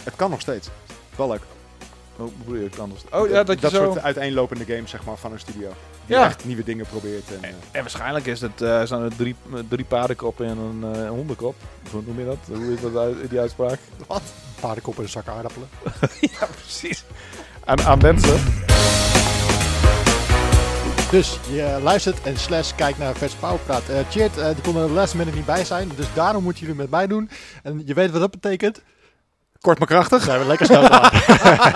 Het kan nog steeds. Wel leuk. Hoe bedoel je, het kan nog steeds? Oh ja, dat je zo... soort uiteenlopende games, zeg maar, van een studio. Die Ja. echt nieuwe dingen probeert. En waarschijnlijk is het, zijn er drie paardenkoppen en een hondenkop. Hoe noem je dat? Hoe is dat die uitspraak? Wat? Paardenkop en een zak aardappelen. Ja, precies. Aan mensen. Dus je luistert en kijkt naar Vers Pauwpraat. Tjeerd, die kon er de last minute niet bij zijn. Dus daarom moeten jullie met mij doen. En je weet wat dat betekent. Kort maar krachtig. Zijn we lekker snel klaar.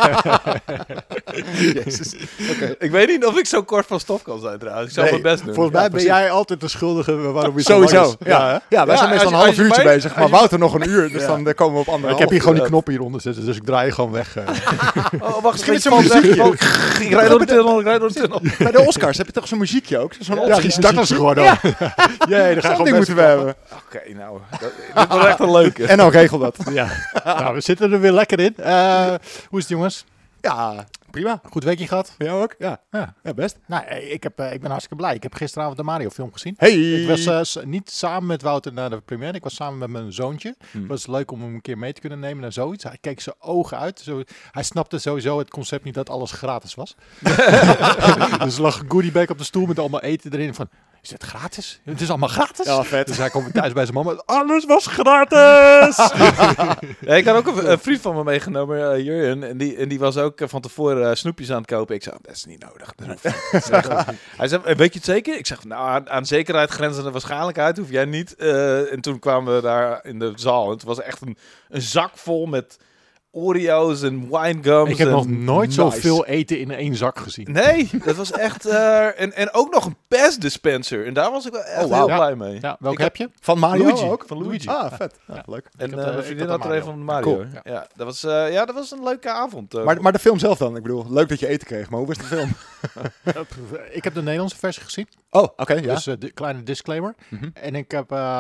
Jezus. Okay. Ik weet niet of ik zo kort van stof kan zijn trouwens. Ik zal mijn best doen. Volgens mij ben jij altijd de schuldige waarom je Sowieso. zo lang is. Ja, wij zijn meestal een half uurtje bezig. Maar Wouter nog een uur. Dus dan komen we op anderhalf. Ik heb hier gewoon die knop hieronder zitten. Dus ik draai je gewoon weg. Oh, wacht, Misschien zo'n muziekje. Ik rijd door de tunnel. Bij de Oscars heb je toch zo'n muziekje ook? Zo'n Ja, die starten ze gewoon ook. Jee, daar gaan we moeten we hebben. Oké, nou. Dit wordt echt een leuke. En nou, regel dat. Ja. Nou, we zitten er weer lekker in. Hoe is het, jongens? Ja, prima. Goed weekje gehad? Voor jou ook? Ja, best. Nou, ik ben hartstikke blij. Ik heb gisteravond de Mario film gezien. Hey! Ik was niet samen met Wouter naar de première. Ik was samen met mijn zoontje. Het was leuk om hem een keer mee te kunnen nemen naar zoiets. Hij keek zijn ogen uit. Hij snapte sowieso het concept niet dat alles gratis was. Dus er lag een goodiebag op de stoel met allemaal eten erin. Van, is het gratis? Het is allemaal gratis? Ja, vet. Dus hij komt thuis bij zijn mama. Alles was gratis! Ja, ik had ook een vriend van me meegenomen, Jurjen. En die was ook van tevoren snoepjes aan het kopen. Ik zei, dat is niet nodig. Dat hoeft niet. Hij zei, weet je het zeker? Ik zeg, nou, aan zekerheid grenzende waarschijnlijkheid hoef jij niet. En toen kwamen we daar in de zaal. En het was echt een zak vol met Oreo's en winegums. Ik heb nog nooit nice. zoveel eten in één zak gezien. Nee, dat was echt... en ook nog een PES-dispenser. En daar was ik wel echt heel blij mee. Ja, welke heb je? Van Mario Luigi. ook? Van Luigi. Ah, vet. Ja, leuk. En heb de- mijn ik vriendin heb had de er even van Mario. Cool. Ja, dat was een leuke avond. Maar de film zelf dan? Ik bedoel, leuk dat je eten kreeg, maar hoe was de film? Ik heb de Nederlandse versie gezien. Oh, oké, ja. Dus de kleine disclaimer. Mhm. En ik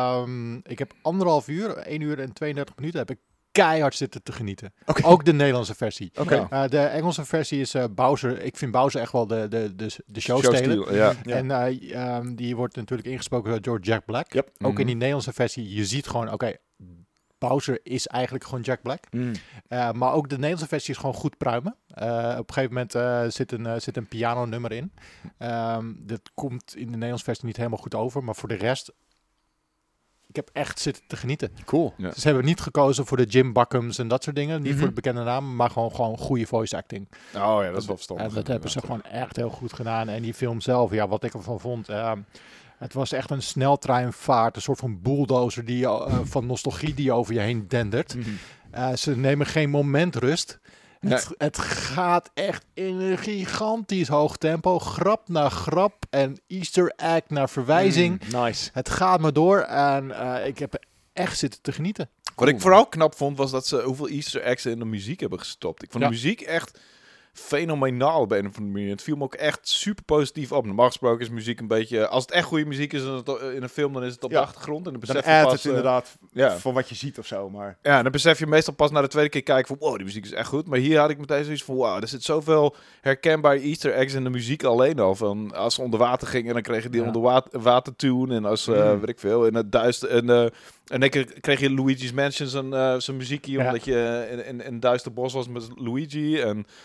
heb 1,5 uur, 1 uur en 32 minuten heb ik keihard zitten te genieten. Oké. Ook de Nederlandse versie. Oké. De Engelse versie is Bowser. Ik vind Bowser echt wel de showsteler. Showsteel, ja. Ja. En die wordt natuurlijk ingesproken door Jack Black. Yep. Ook in die Nederlandse versie, je ziet gewoon, oké, Bowser is eigenlijk gewoon Jack Black. Maar ook de Nederlandse versie is gewoon goed pruimen. Op een gegeven moment zit een pianonummer in. Dat komt in de Nederlandse versie niet helemaal goed over. Maar voor de rest, ik heb echt zitten te genieten. Cool. Ja. Ze hebben niet gekozen voor de Jim Buckums en dat soort dingen. Niet voor de bekende namen, maar gewoon goede voice acting. Oh ja, dat is wel verstandig. En dat hebben ze gewoon echt heel goed gedaan. En die film zelf, ja, wat ik ervan vond... het was echt een sneltreinvaart, een soort van bulldozer van nostalgie die over je heen dendert. Ze nemen geen moment rust. Nee. Het gaat echt in een gigantisch hoog tempo. Grap na grap en easter egg naar verwijzing. Nice. Het gaat maar door en ik heb echt zitten te genieten. Wat ik vooral knap vond, was dat ze hoeveel easter eggs in de muziek hebben gestopt. Ik vond de muziek echt fenomenaal op een of andere manier. Het viel me ook echt super positief op. Normaal gesproken is muziek een beetje... Als het echt goede muziek is in een film, dan is het op de achtergrond. En dan Dan besef je addt pas... het inderdaad ja. voor wat je ziet of zo, maar... Ja, dan besef je meestal pas na de tweede keer kijken van... Wow, die muziek is echt goed. Maar hier had ik meteen zoiets van... Wow, er zit zoveel herkenbare easter eggs in de muziek alleen al. Van als ze onder water gingen, dan kregen die onder water tune. En als, weet ik veel, in het duister... En dan kreeg je Luigi's Mansion zijn muziekje, omdat je in een duister bos was met Luigi.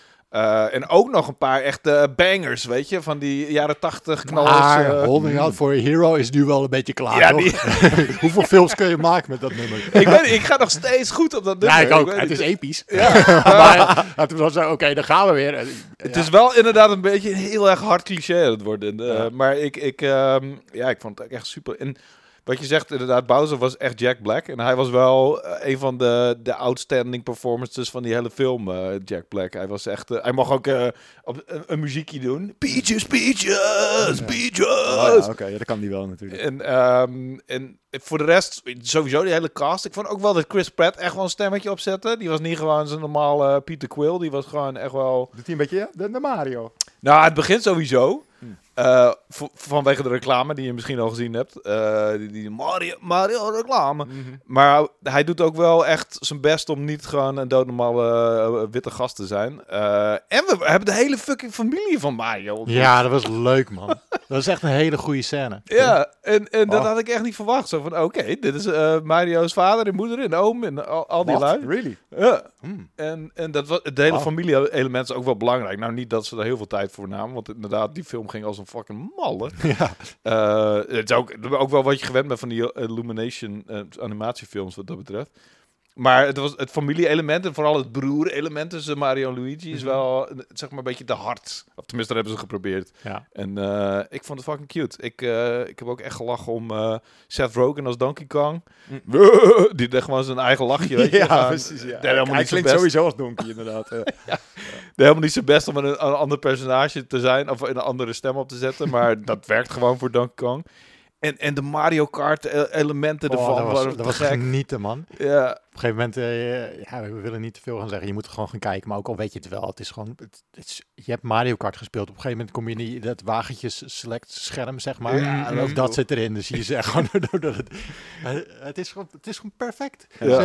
En ook nog een paar echte bangers, weet je, van die jaren 80 knallers. Maar Holding Out for a Hero is nu wel een beetje klaar, Ja, toch? Hoeveel films kun je maken met dat nummer? Ik ga nog steeds goed op dat nummer. Ja, ik ook. weet Het is niet. episch. Maar het was zo, oké, dan gaan we weer. Het is wel inderdaad een beetje een heel erg hard cliché aan het worden. Maar ik vond het echt super. En wat je zegt, inderdaad, Bowser was echt Jack Black. En hij was wel een van de outstanding performances van die hele film, Jack Black. Hij was echt... hij mag ook een muziekje doen. Peaches, peaches, peaches. Oh ja, oké, dat kan die wel natuurlijk. En voor de rest, sowieso die hele cast. Ik vond ook wel dat Chris Pratt echt wel een stemmetje opzette. Die was niet gewoon zijn normaal Peter Quill. Die was gewoon echt wel... Doet hij een beetje de Mario? Nou, het begint sowieso. Vanwege de reclame die je misschien al gezien hebt. Die Mario reclame. Maar hij doet ook wel echt zijn best om niet gewoon een doodnormale witte gast te zijn. En we hebben de hele fucking familie van Mario. Ja, dat was leuk, man. Dat is echt een hele goede scène. Ja, en dat had ik echt niet verwacht. Zo van, oké, dit is Mario's vader en moeder en oom en al die lui. Really? Ja. En dat was, het hele familie-element is ook wel belangrijk. Nou, niet dat ze er heel veel tijd voor namen, want inderdaad, die film ging als een fucking malle. Ja. Het is ook wel wat je gewend bent van die Illumination animatiefilms wat dat betreft. Maar het familie-element en vooral het broer-element tussen Mario en Luigi is wel, zeg maar, een beetje te hard. Of tenminste, dat hebben ze geprobeerd. Ja. En ik vond het fucking cute. Ik heb ook echt gelachen om Seth Rogen als Donkey Kong. Die deed gewoon zijn eigen lachje, weet je. Ja, precies. Ja. Hij klinkt sowieso als Donkey, inderdaad. Deed helemaal niet zijn best om een ander personage te zijn of een andere stem op te zetten. Maar dat werkt gewoon voor Donkey Kong. En de Mario Kart elementen ervan. Dat was genieten, man. Ja. Op een gegeven moment, we willen niet te veel gaan zeggen. Je moet gewoon gaan kijken, maar ook al weet je het wel. Het is gewoon, je hebt Mario Kart gespeeld. Op een gegeven moment kom je in dat wagentjes select scherm, zeg maar. En ook dat zit erin. Dus je zegt gewoon, het is gewoon perfect. Ja,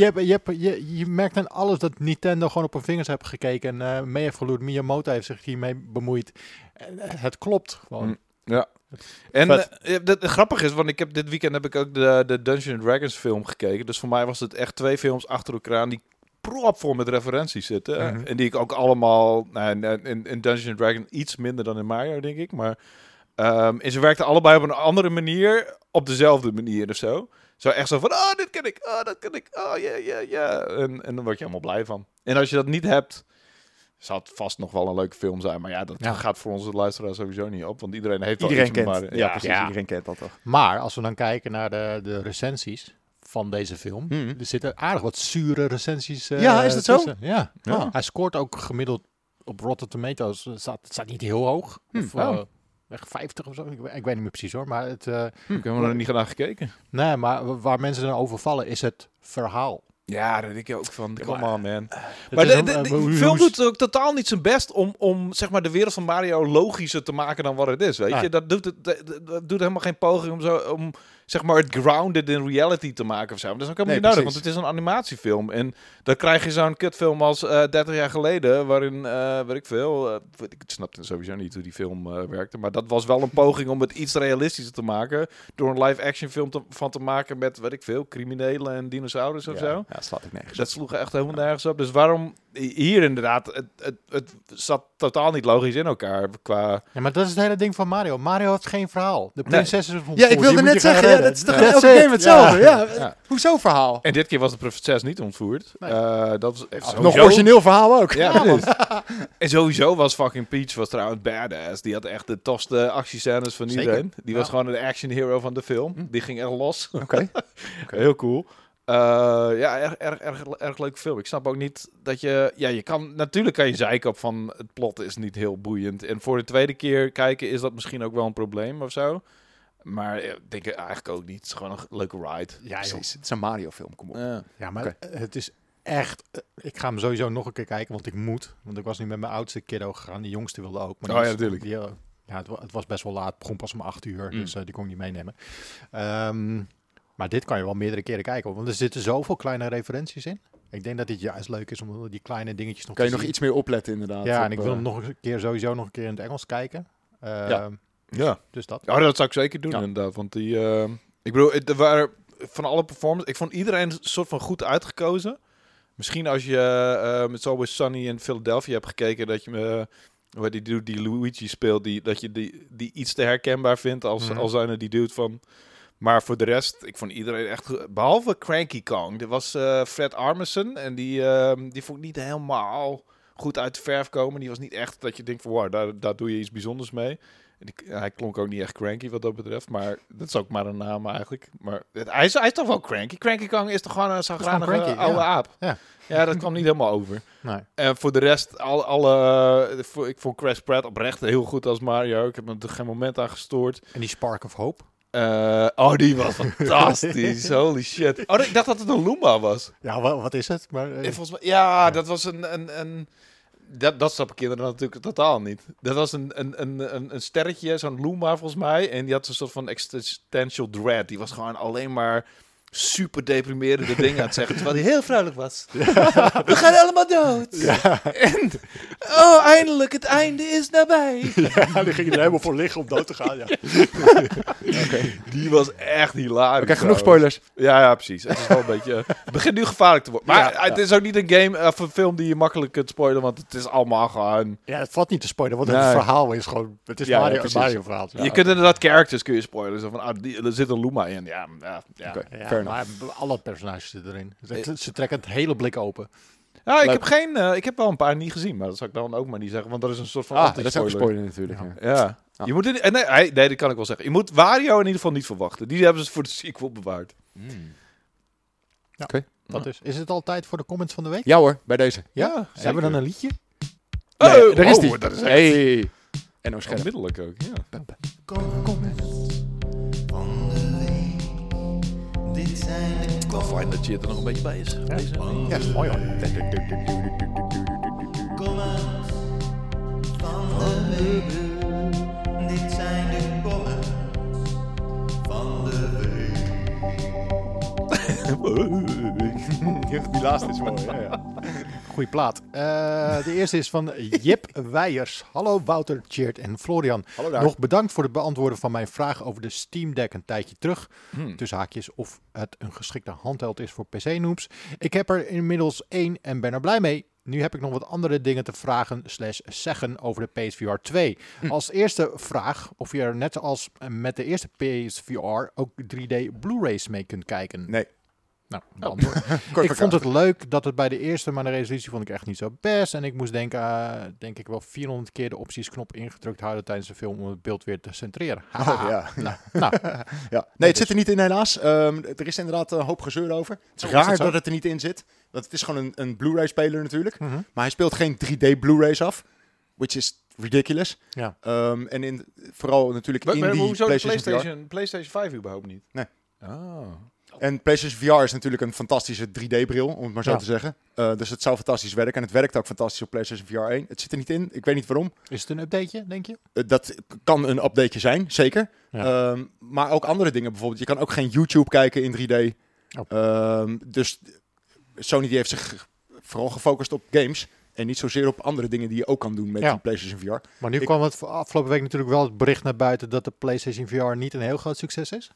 je merkt aan alles dat Nintendo gewoon op hun vingers heeft gekeken. En mee heeft geloerd. Miyamoto heeft zich hiermee bemoeid. En, het klopt gewoon. Ja. En het grappig is, want dit weekend heb ik ook de Dungeons & Dragons film gekeken. Dus voor mij was het echt 2 films achter elkaar aan die propvol met referenties zitten. En die ik ook allemaal, in Dungeons & Dragons iets minder dan in Mario, denk ik. Maar en ze werkten allebei op een andere manier, op dezelfde manier of zo. Zo echt zo van, dit ken ik, dat ken ik, ja. En dan word je helemaal blij van. En als je dat niet hebt, zal het vast nog wel een leuke film zijn. Maar ja, dat gaat voor onze luisteraars sowieso niet op. Want iedereen heeft wel iets kent. Maar, ja, precies. Ja. Iedereen kent dat toch. Maar als we dan kijken naar de recensies van deze film. Er zitten aardig wat zure recensies ja, is dat zo? Ja. Hij scoort ook gemiddeld op Rotten Tomatoes. Het staat niet heel hoog. Echt 50 of zo. Ik weet niet meer precies hoor. Maar het... ik heb er niet naar gekeken. Nee, maar waar mensen dan over vallen is het verhaal. Ja, daar denk ik ook van. Come on, man. Maar de film doet ook totaal niet zijn best om zeg maar de wereld van Mario logischer te maken dan wat het is, weet je? Dat doet helemaal geen poging om zeg maar het grounded in reality te maken of zo. Dat is ook helemaal niet nodig, want het is een animatiefilm. En dan krijg je zo'n kutfilm als 30 jaar geleden, waarin, weet ik veel, ik snapte sowieso niet hoe die film werkte, maar dat was wel een poging om het iets realistischer te maken, door een live-action film van te maken met, weet ik veel, criminelen en dinosaurus of zo. Ja, dat slaat ik nergens. Dat sloeg echt helemaal nergens op. Dus waarom hier inderdaad, het zat totaal niet logisch in elkaar qua... Ja, maar dat is het hele ding van Mario. Mario heeft geen verhaal. De prinses is ontvoerd. Ja, ik wilde net zeggen, dat is toch elke game hetzelfde. Ja. Hoezo verhaal? En dit keer was de prinses niet ontvoerd. Nee. Dat was nog origineel verhaal ook. Ja, en sowieso was fucking Peach trouwens badass. Die had echt de tofste actiescènes van iedereen. Die was gewoon de action hero van de film. Die ging echt los. Oké. Heel cool. Erg leuke film. Ik snap ook niet dat je kan... Natuurlijk kan je zeiken op van het plot is niet heel boeiend. En voor de tweede keer kijken is dat misschien ook wel een probleem of zo. Maar ik denk eigenlijk ook niet. Het is gewoon een leuke ride. Ja, precies. Het is een Mario film, kom op. Ja, maar het is echt... Ik ga hem sowieso nog een keer kijken, want ik moet. Want ik was nu met mijn oudste kiddo gegaan. Die jongste wilde ook. Maar ja, natuurlijk. Het was best wel laat. Het begon pas om 8:00. Dus die kon ik niet meenemen. Maar dit kan je wel meerdere keren kijken. Want er zitten zoveel kleine referenties in. Ik denk dat dit juist leuk is om die kleine dingetjes nog kan te je zien. nog iets meer opletten inderdaad. Ja, en ik wil hem nog een keer sowieso nog een keer in het Engels kijken. Ja. Dus dat. Ja, dat zou ik zeker doen inderdaad. Want die... ik bedoel, er waren van alle performances... Ik vond iedereen een soort van goed uitgekozen. Misschien als je met Always Sunny in Philadelphia hebt gekeken... dat je waar die Luigi speelt... dat je die iets te herkenbaar vindt als zijnde die dude van... Maar voor de rest, ik vond iedereen echt... Behalve Cranky Kong. Er was Fred Armisen. En die vond ik niet helemaal goed uit de verf komen. Die was niet echt dat je denkt van... Wow, daar doe je iets bijzonders mee. Hij klonk ook niet echt cranky wat dat betreft. Maar dat is ook maar een naam eigenlijk. Maar hij is toch wel cranky. Cranky Kong is toch gewoon een zagranige oude aap. Ja, dat kwam niet helemaal over. Nee. En voor de rest, ik vond Chris Pratt oprecht heel goed als Mario. Ik heb me er geen moment aan gestoord. En die Spark of Hope? Die was fantastisch. Holy shit. Ik dacht dat het een Luma was. Ja, wat is het? Maar, volgens mij, dat was een dat snappen kinderen natuurlijk totaal niet. Dat was een sterretje, zo'n Luma volgens mij. En die had een soort van existential dread. Die was gewoon alleen maar super deprimerende dingen aan het zeggen, terwijl hij heel vrolijk was. We gaan allemaal dood. Ja. En, eindelijk, het einde is nabij. Ja, die ging er helemaal voor liggen om dood te gaan. Ja. Die was echt hilarisch. Oké, genoeg spoilers. Ja, precies. Het is wel een beetje... Het begint nu gevaarlijk te worden. Maar het is ook niet een game of een film die je makkelijk kunt spoilen, want het is allemaal gewoon... Ja, het valt niet te spoilen, want Nee. het verhaal is gewoon... Het is Ja, Mario, precies. Mario verhaal. Ja. Je kunt inderdaad characters kun je spoilen. Zo van, er zit een Luma in. Ja. Oké, Ja, fair maar alle personages zitten erin. Ze trekken het hele blik open. Ja, Leuk. ik heb wel een paar niet gezien, maar dat zou ik dan ook maar niet zeggen, want dat is een soort van Dat is ook een anti-spoiler. spoiler natuurlijk. Ja. Ja. Ja. Ah. Je moet nee, dat kan ik wel zeggen. Je moet Wario in ieder geval niet verwachten. Die hebben ze voor de sequel bewaard. Dat is het al tijd voor de comments van de week? Ja hoor, bij deze. Ja, Hebben we dan een liedje? Nee, daar is die. Dat is echt Hey. En nou scherp. onmiddellijk ook. Ja. Fijn dat je er nog een beetje bij is. Ja, mooi hoor. Dit zijn de comments van de week. Die laatste is mooi. Ja. Goeie plaat. De eerste is van Jip Weijers. Hallo Wouter, Tjeerd en Florian. Hallo daar. Nog bedankt voor het beantwoorden van mijn vraag over de Steam Deck een tijdje terug. Tussen haakjes of het een geschikte handheld is voor PC-noobs. Ik heb er inmiddels 1 en ben er blij mee. Nu heb ik nog wat andere dingen te vragen / zeggen over de PSVR 2. Als eerste vraag of je er net als met de eerste PSVR ook 3D Blu-rays mee kunt kijken. Nee. Nou, beantwoord. Ik vond het leuk dat het bij de eerste, maar de resolutie vond ik echt niet zo best. En ik moest denken, denk ik wel 400 keer de optiesknop ingedrukt houden tijdens de film om het beeld weer te centreren. Haha. Ja. Nou, Ja. Nee, het zit er niet in helaas. Er is inderdaad een hoop gezeur over. Het is raar dat het er niet in zit. Want het is gewoon een Blu-ray speler natuurlijk. Maar hij speelt geen 3D Blu-rays af. Which is ridiculous. ja. En vooral natuurlijk in Maar die hoezo de PlayStation VR. PlayStation 5 überhaupt niet? Nee. Oh. En PlayStation VR is natuurlijk een fantastische 3D-bril, om het maar zo Ja. te zeggen. Dus het zou fantastisch werken. En het werkt ook fantastisch op PlayStation VR 1. Het zit er niet in. Ik weet niet waarom. Is het een updateje, denk je? Dat kan een updateje zijn, zeker. Ja. Maar ook andere dingen bijvoorbeeld. Je kan ook geen YouTube kijken in 3D. Dus Sony die heeft zich vooral gefocust op games. En niet zozeer op andere dingen die je ook kan doen met Ja. die PlayStation VR. Maar nu kwam het afgelopen week natuurlijk wel het bericht naar buiten dat de PlayStation VR niet een heel groot succes is.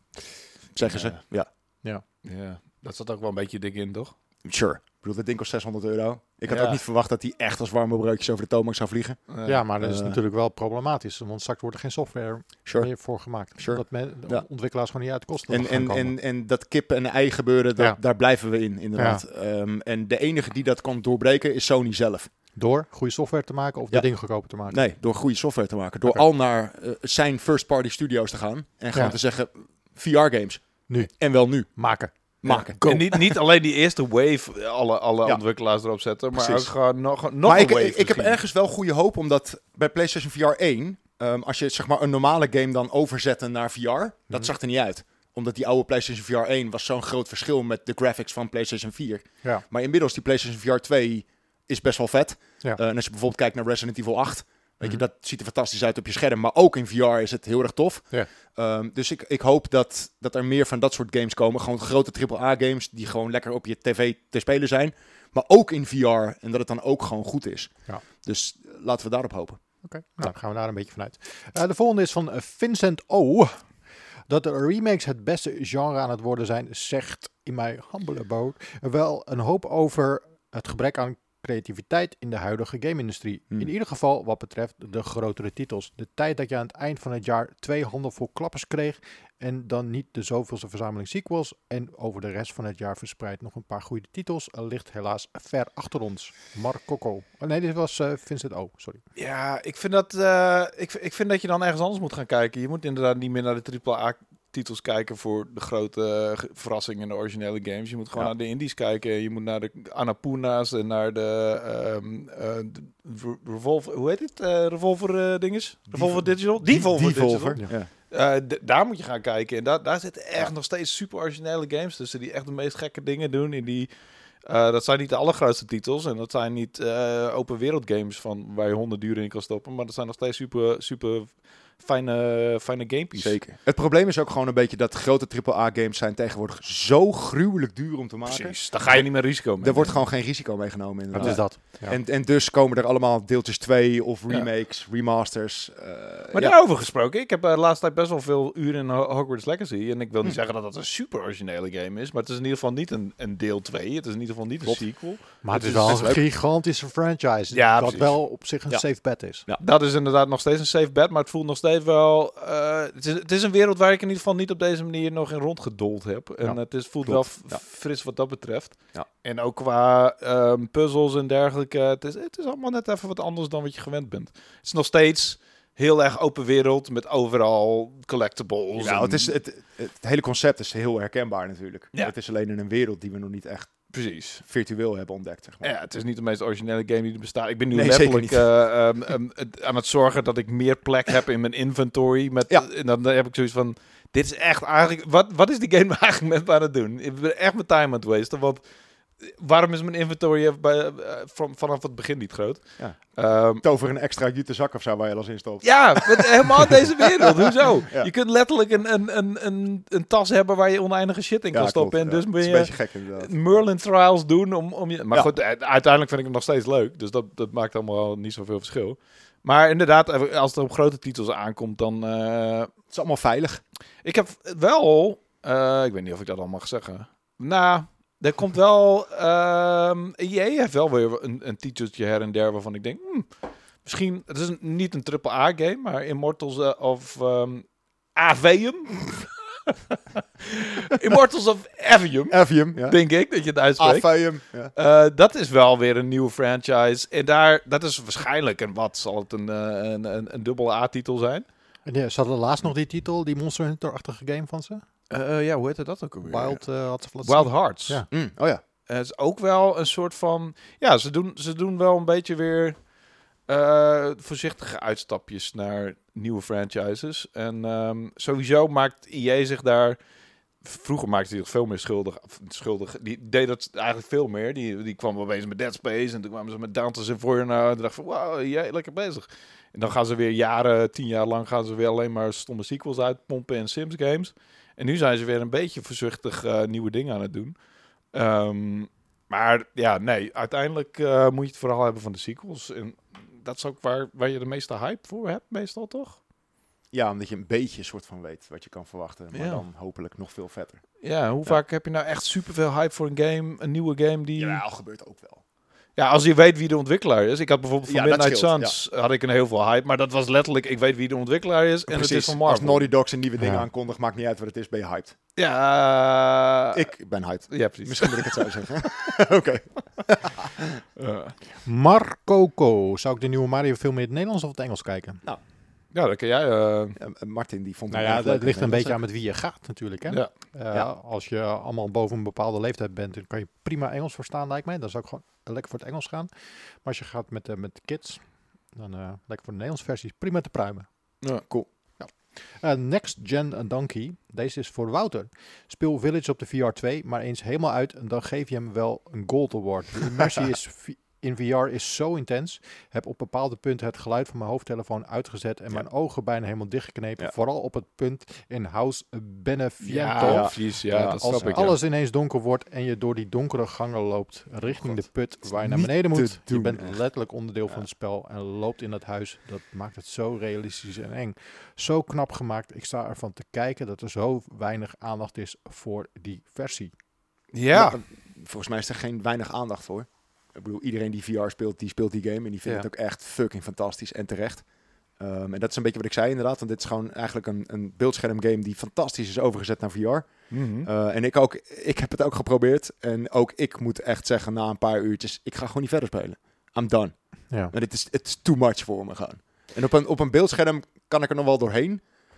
Zeggen ze. Ja. Ja. Ja, dat zat ook wel een beetje dik in, toch? Sure. Ik bedoel, dat ding kost €600. Ik had Ja. ook niet verwacht dat hij echt als warme broodjes over de toonbank zou vliegen. Ja, maar dat is natuurlijk wel problematisch. Want straks wordt er geen software Sure. meer voor gemaakt. Sure. Dat de Ja. ontwikkelaars gewoon niet uit de kosten gaan komen. En dat kip en ei gebeuren, Ja. daar blijven we in, inderdaad. En de enige die dat kan doorbreken is Sony zelf. Door goede software te maken of Ja. de dingen goedkoper te maken? Nee, door goede software te maken. Door Oké. al naar zijn first-party studio's te gaan. En gewoon Ja. te zeggen, VR-games. Nu. En wel nu. Maken. Maken. En niet alleen die eerste wave alle Ja. ontwikkelaars erop zetten, maar Precies. ook gewoon nog Maar een ik wave heb misschien. ergens wel goede hoop, omdat bij PlayStation VR 1... als je zeg maar een normale game dan overzetten naar VR... dat zag er niet uit. Omdat die oude PlayStation VR 1 was zo'n groot verschil met de graphics van PlayStation 4. Ja. Maar inmiddels, die PlayStation VR 2 is best wel vet. Ja. En als je bijvoorbeeld kijkt naar Resident Evil 8... Weet je, dat ziet er fantastisch uit op je scherm. Maar ook in VR is het heel erg tof. Ja. Dus ik hoop dat er meer van dat soort games komen. Gewoon grote AAA-games die gewoon lekker op je tv te spelen zijn. Maar ook in VR. En dat het dan ook gewoon goed is. Ja. Dus laten we daarop hopen. Oké, nou dan gaan we daar een beetje vanuit. De volgende is van Vincent O. Dat de remakes het beste genre aan het worden zijn, zegt in mijn humble abode wel een hoop over het gebrek aan creativiteit in de huidige game-industrie. In ieder geval wat betreft de grotere titels. De tijd dat je aan het eind van het jaar 2 handen vol klappers kreeg en dan niet de zoveelste verzameling sequels en over de rest van het jaar verspreid nog een paar goede titels ligt helaas ver achter ons. Mark Coco. Oh, nee, dit was Vincent O. Sorry. Ja, ik vind dat ik vind dat je dan ergens anders moet gaan kijken. Je moet inderdaad niet meer naar de AAA-titels kijken voor de grote verrassingen in de originele games. Je moet gewoon naar de indies kijken. Je moet naar de Annapuna's en naar de Revolver... Hoe heet het? Revolver dinges? Revolver Digital? Devolver. Ja. Daar moet je gaan kijken. En daar zitten echt nog steeds super originele games tussen die echt de meest gekke dingen doen. In die, dat zijn niet de allergrootste titels. En dat zijn niet open wereld games waar je 100 uur in kan stoppen. Maar dat zijn nog steeds super, super fijne gamepies. Zeker. Het probleem is ook gewoon een beetje dat grote AAA-games zijn tegenwoordig zo gruwelijk duur om te maken. Precies, daar ga je niet meer risico mee. Er wordt gewoon geen risico mee genomen inderdaad. Wat is dat? Ja. En dus komen er allemaal deeltjes 2 of remakes, remasters. Maar daarover gesproken, ik heb de laatste tijd best wel veel uren in Hogwarts Legacy. En ik wil niet zeggen dat dat een super originele game is. Maar het is in ieder geval niet een deel 2. Het is in ieder geval niet een sequel. Maar het is wel een gigantische franchise. Ja, dat precies. wel op zich een safe bet is. Ja. Dat is inderdaad nog steeds een safe bet. Maar het voelt nog steeds wel... het is een wereld waar ik in ieder geval niet op deze manier nog in rondgedold heb. En het voelt wel fris wat dat betreft. Ja. En ook qua puzzels en dergelijke. Het is allemaal net even wat anders dan wat je gewend bent. Het is nog steeds heel erg open wereld met overal collectibles. Nou, het hele concept is heel herkenbaar natuurlijk. Ja. Het is alleen in een wereld die we nog niet echt Precies. virtueel hebben ontdekt. Zeg maar. Ja, het is niet de meest originele game die er bestaat. Ik ben nu Nee, letterlijk zeker aan het zorgen dat ik meer plek heb in mijn inventory. En dan heb ik zoiets van... Dit is echt eigenlijk... Wat is die game eigenlijk met me aan het doen? Ik ben echt mijn time aan het wasten. Want waarom is mijn inventory vanaf het begin niet groot? Ja. Tover een extra jute zak of zo waar je alles in stopt. Ja, helemaal deze wereld. Hoezo? Ja. Je kunt letterlijk een tas hebben waar je oneindige shit in kan stoppen. Klopt, En dus het ben is je een beetje gek inderdaad. Merlin Trials doen om je... Maar Ja. goed, uiteindelijk vind ik het nog steeds leuk. Dus dat maakt allemaal niet zoveel verschil. Maar inderdaad, als het op grote titels aankomt, dan... Het is allemaal veilig. ik heb wel... ik weet niet of ik dat al mag zeggen. Nou, er komt wel... EA heeft wel weer een titeltje her en der waarvan ik denk... misschien... Het is niet een AAA-game, maar Immortals of Aveum. Immortals of Aveum. Evium, ja. Denk ik dat je het uitspreekt. Aveum, ja. Dat is wel weer een nieuwe franchise. En dat is waarschijnlijk zal het een dubbele A-titel zijn. En ja, ze hadden laatst nog die titel, die Monster Hunter-achtige game van ze. Ja, hoe heette dat ook alweer? Wild, had ze Wild Hearts. Ja. Oh ja. Het is ook wel een soort van... Ja, ze doen wel een beetje weer voorzichtige uitstapjes naar nieuwe franchises. En sowieso maakt EA zich daar... Vroeger maakte hij zich veel meer schuldig. Die deed dat eigenlijk veel meer. Die kwam opeens met Dead Space en toen kwamen ze met Dante's Inferno. En toen dacht ik van, wow, jij lekker bezig. En dan gaan ze weer 10 jaar lang gaan ze weer alleen maar stomme sequels uitpompen in Sims games. En nu zijn ze weer een beetje voorzichtig nieuwe dingen aan het doen. Maar ja, nee, uiteindelijk moet je het vooral hebben van de sequels. En dat is ook waar je de meeste hype voor hebt, meestal toch? Ja, omdat je een beetje soort van weet wat je kan verwachten. Maar Ja. dan hopelijk nog veel vetter. Ja, hoe vaak heb je nou echt superveel hype voor een game, een nieuwe game die... Ja, gebeurt ook wel. Ja, als je weet wie de ontwikkelaar is. Ik had bijvoorbeeld van Ja, dat Midnight scheelt, Suns had ik een heel veel hype, maar dat was letterlijk, ik weet wie de ontwikkelaar is en het is van Marvel. Als Naughty Dog een nieuwe ding Ja. aankondigt, maakt niet uit wat het is, ben je hyped. Ja, Ik ben hyped. ja, precies. Misschien moet ik het zo zeggen. Oké. Marcoco. Zou ik de nieuwe Mario film in het Nederlands of het Engels kijken? Ja, dat kan jij. Martin die vond Nou het ja, erg het leuk. ligt een beetje aan met wie je gaat natuurlijk. Hè? Ja. Ja. Als je allemaal boven een bepaalde leeftijd bent, dan kan je prima Engels verstaan, lijkt mij. Dan zou ik gewoon lekker voor het Engels gaan. Maar als je gaat met de kids, dan lekker voor de Nederlandse versie. Prima te pruimen. Ja. Cool. Next Gen Donkey. Deze is voor Wouter. Speel Village op de VR 2, maar eens helemaal uit en dan geef je hem wel een Gold Award. De immersie in VR is zo intens. Heb op bepaalde punten het geluid van mijn hoofdtelefoon uitgezet en mijn ogen bijna helemaal dichtgeknepen. Ja. Vooral op het punt in House Benefiento. Ja, precies. Ja, dat Als snap ik. Ja. alles ineens donker wordt en je door die donkere gangen loopt richting de put waar je naar niet beneden te moet. Je doen, bent echt. letterlijk onderdeel van het spel en loopt in dat huis. Dat maakt het zo realistisch en eng. Zo knap gemaakt. Ik sta ervan te kijken dat er zo weinig aandacht is voor die versie. Ja. Volgens mij is er geen weinig aandacht voor. Ik bedoel, iedereen die VR speelt die game. En die vindt het ook echt fucking fantastisch en terecht. En dat is een beetje wat ik zei inderdaad. Want dit is gewoon eigenlijk een beeldscherm game die fantastisch is overgezet naar VR. Mhm. En ik heb het ook geprobeerd. En ook ik moet echt zeggen na een paar uurtjes, ik ga gewoon niet verder spelen. I'm done. Ja. Maar het is too much voor me gaan. En op een beeldscherm kan ik er nog wel doorheen.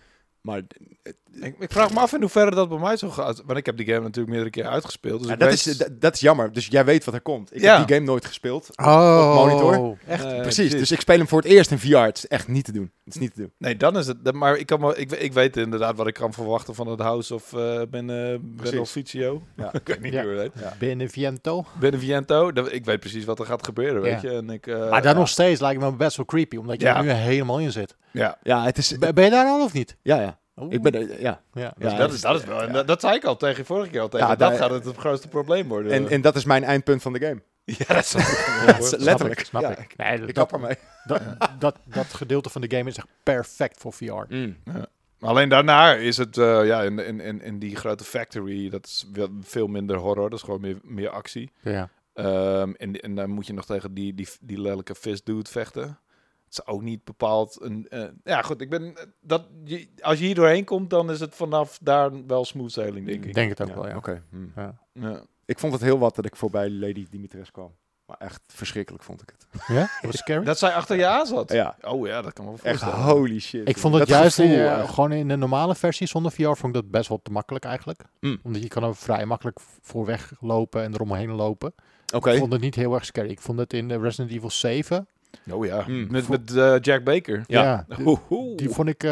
Maar Ik vraag me af in hoeverre dat bij mij zo gaat. Want ik heb die game natuurlijk meerdere keer uitgespeeld. Dus ja, ik dat is jammer. Dus jij weet wat er komt. Ik Ja. heb die game nooit gespeeld. Oh, Op monitor. Echt? Precies. Dus ik speel hem voor het eerst in VR. Het is echt niet te doen. Het is niet te doen. Nee, dan is het. Maar ik weet inderdaad wat ik kan verwachten van het House of Beneficio. Ja. Ik weet niet Ja. hoe het heet. Ja. Beneviento. Beneviento. Ik weet precies wat er gaat gebeuren, weet Ja. je. En ik, Maar dan nog steeds lijkt me best wel creepy, omdat je Ja. er nu helemaal in zit. Ja. Ja, het is... Ben je daar al of niet? Ja. Oeh. Ik ben er... Ja. Ja. Ja, Dat is wel. En dat zei ik al tegen je vorige keer al tegen. Ja, dat daar- gaat het grootste probleem worden. En dat is mijn eindpunt van de game. ja, dat is Letterlijk. Snap Ja, ik. Nee, Ik kap ermee. dat gedeelte van de game is echt perfect voor VR. Maar alleen daarna is het in die grote factory, dat is wel veel minder horror. Dat is gewoon meer actie. Ja. En dan moet je nog tegen die lelijke vis dude vechten. Het is ook niet bepaald een... ja, goed, als je hier doorheen komt, dan is het vanaf daar wel smooth sailing, denk ik. Ik denk het ook wel, ja. Oké. Ja. Ja. Ik vond het heel wat dat ik voorbij Lady Dimitrescu kwam. Maar echt verschrikkelijk vond ik het. Ja? Was scary? Dat zij achter je aan zat? Ja. Oh ja, dat kan me wel Echt voorstellen. holy shit. Ik vond het Dat juist gevoel, echt. gewoon in de normale versie zonder VR vond ik dat best wel te makkelijk eigenlijk. Omdat je kan er vrij makkelijk voor weglopen en eromheen lopen. Oké. Ik vond het niet heel erg scary. Ik vond het in de Resident Evil 7. Oh ja, Mm. met Jack Baker. Ja. Die vond ik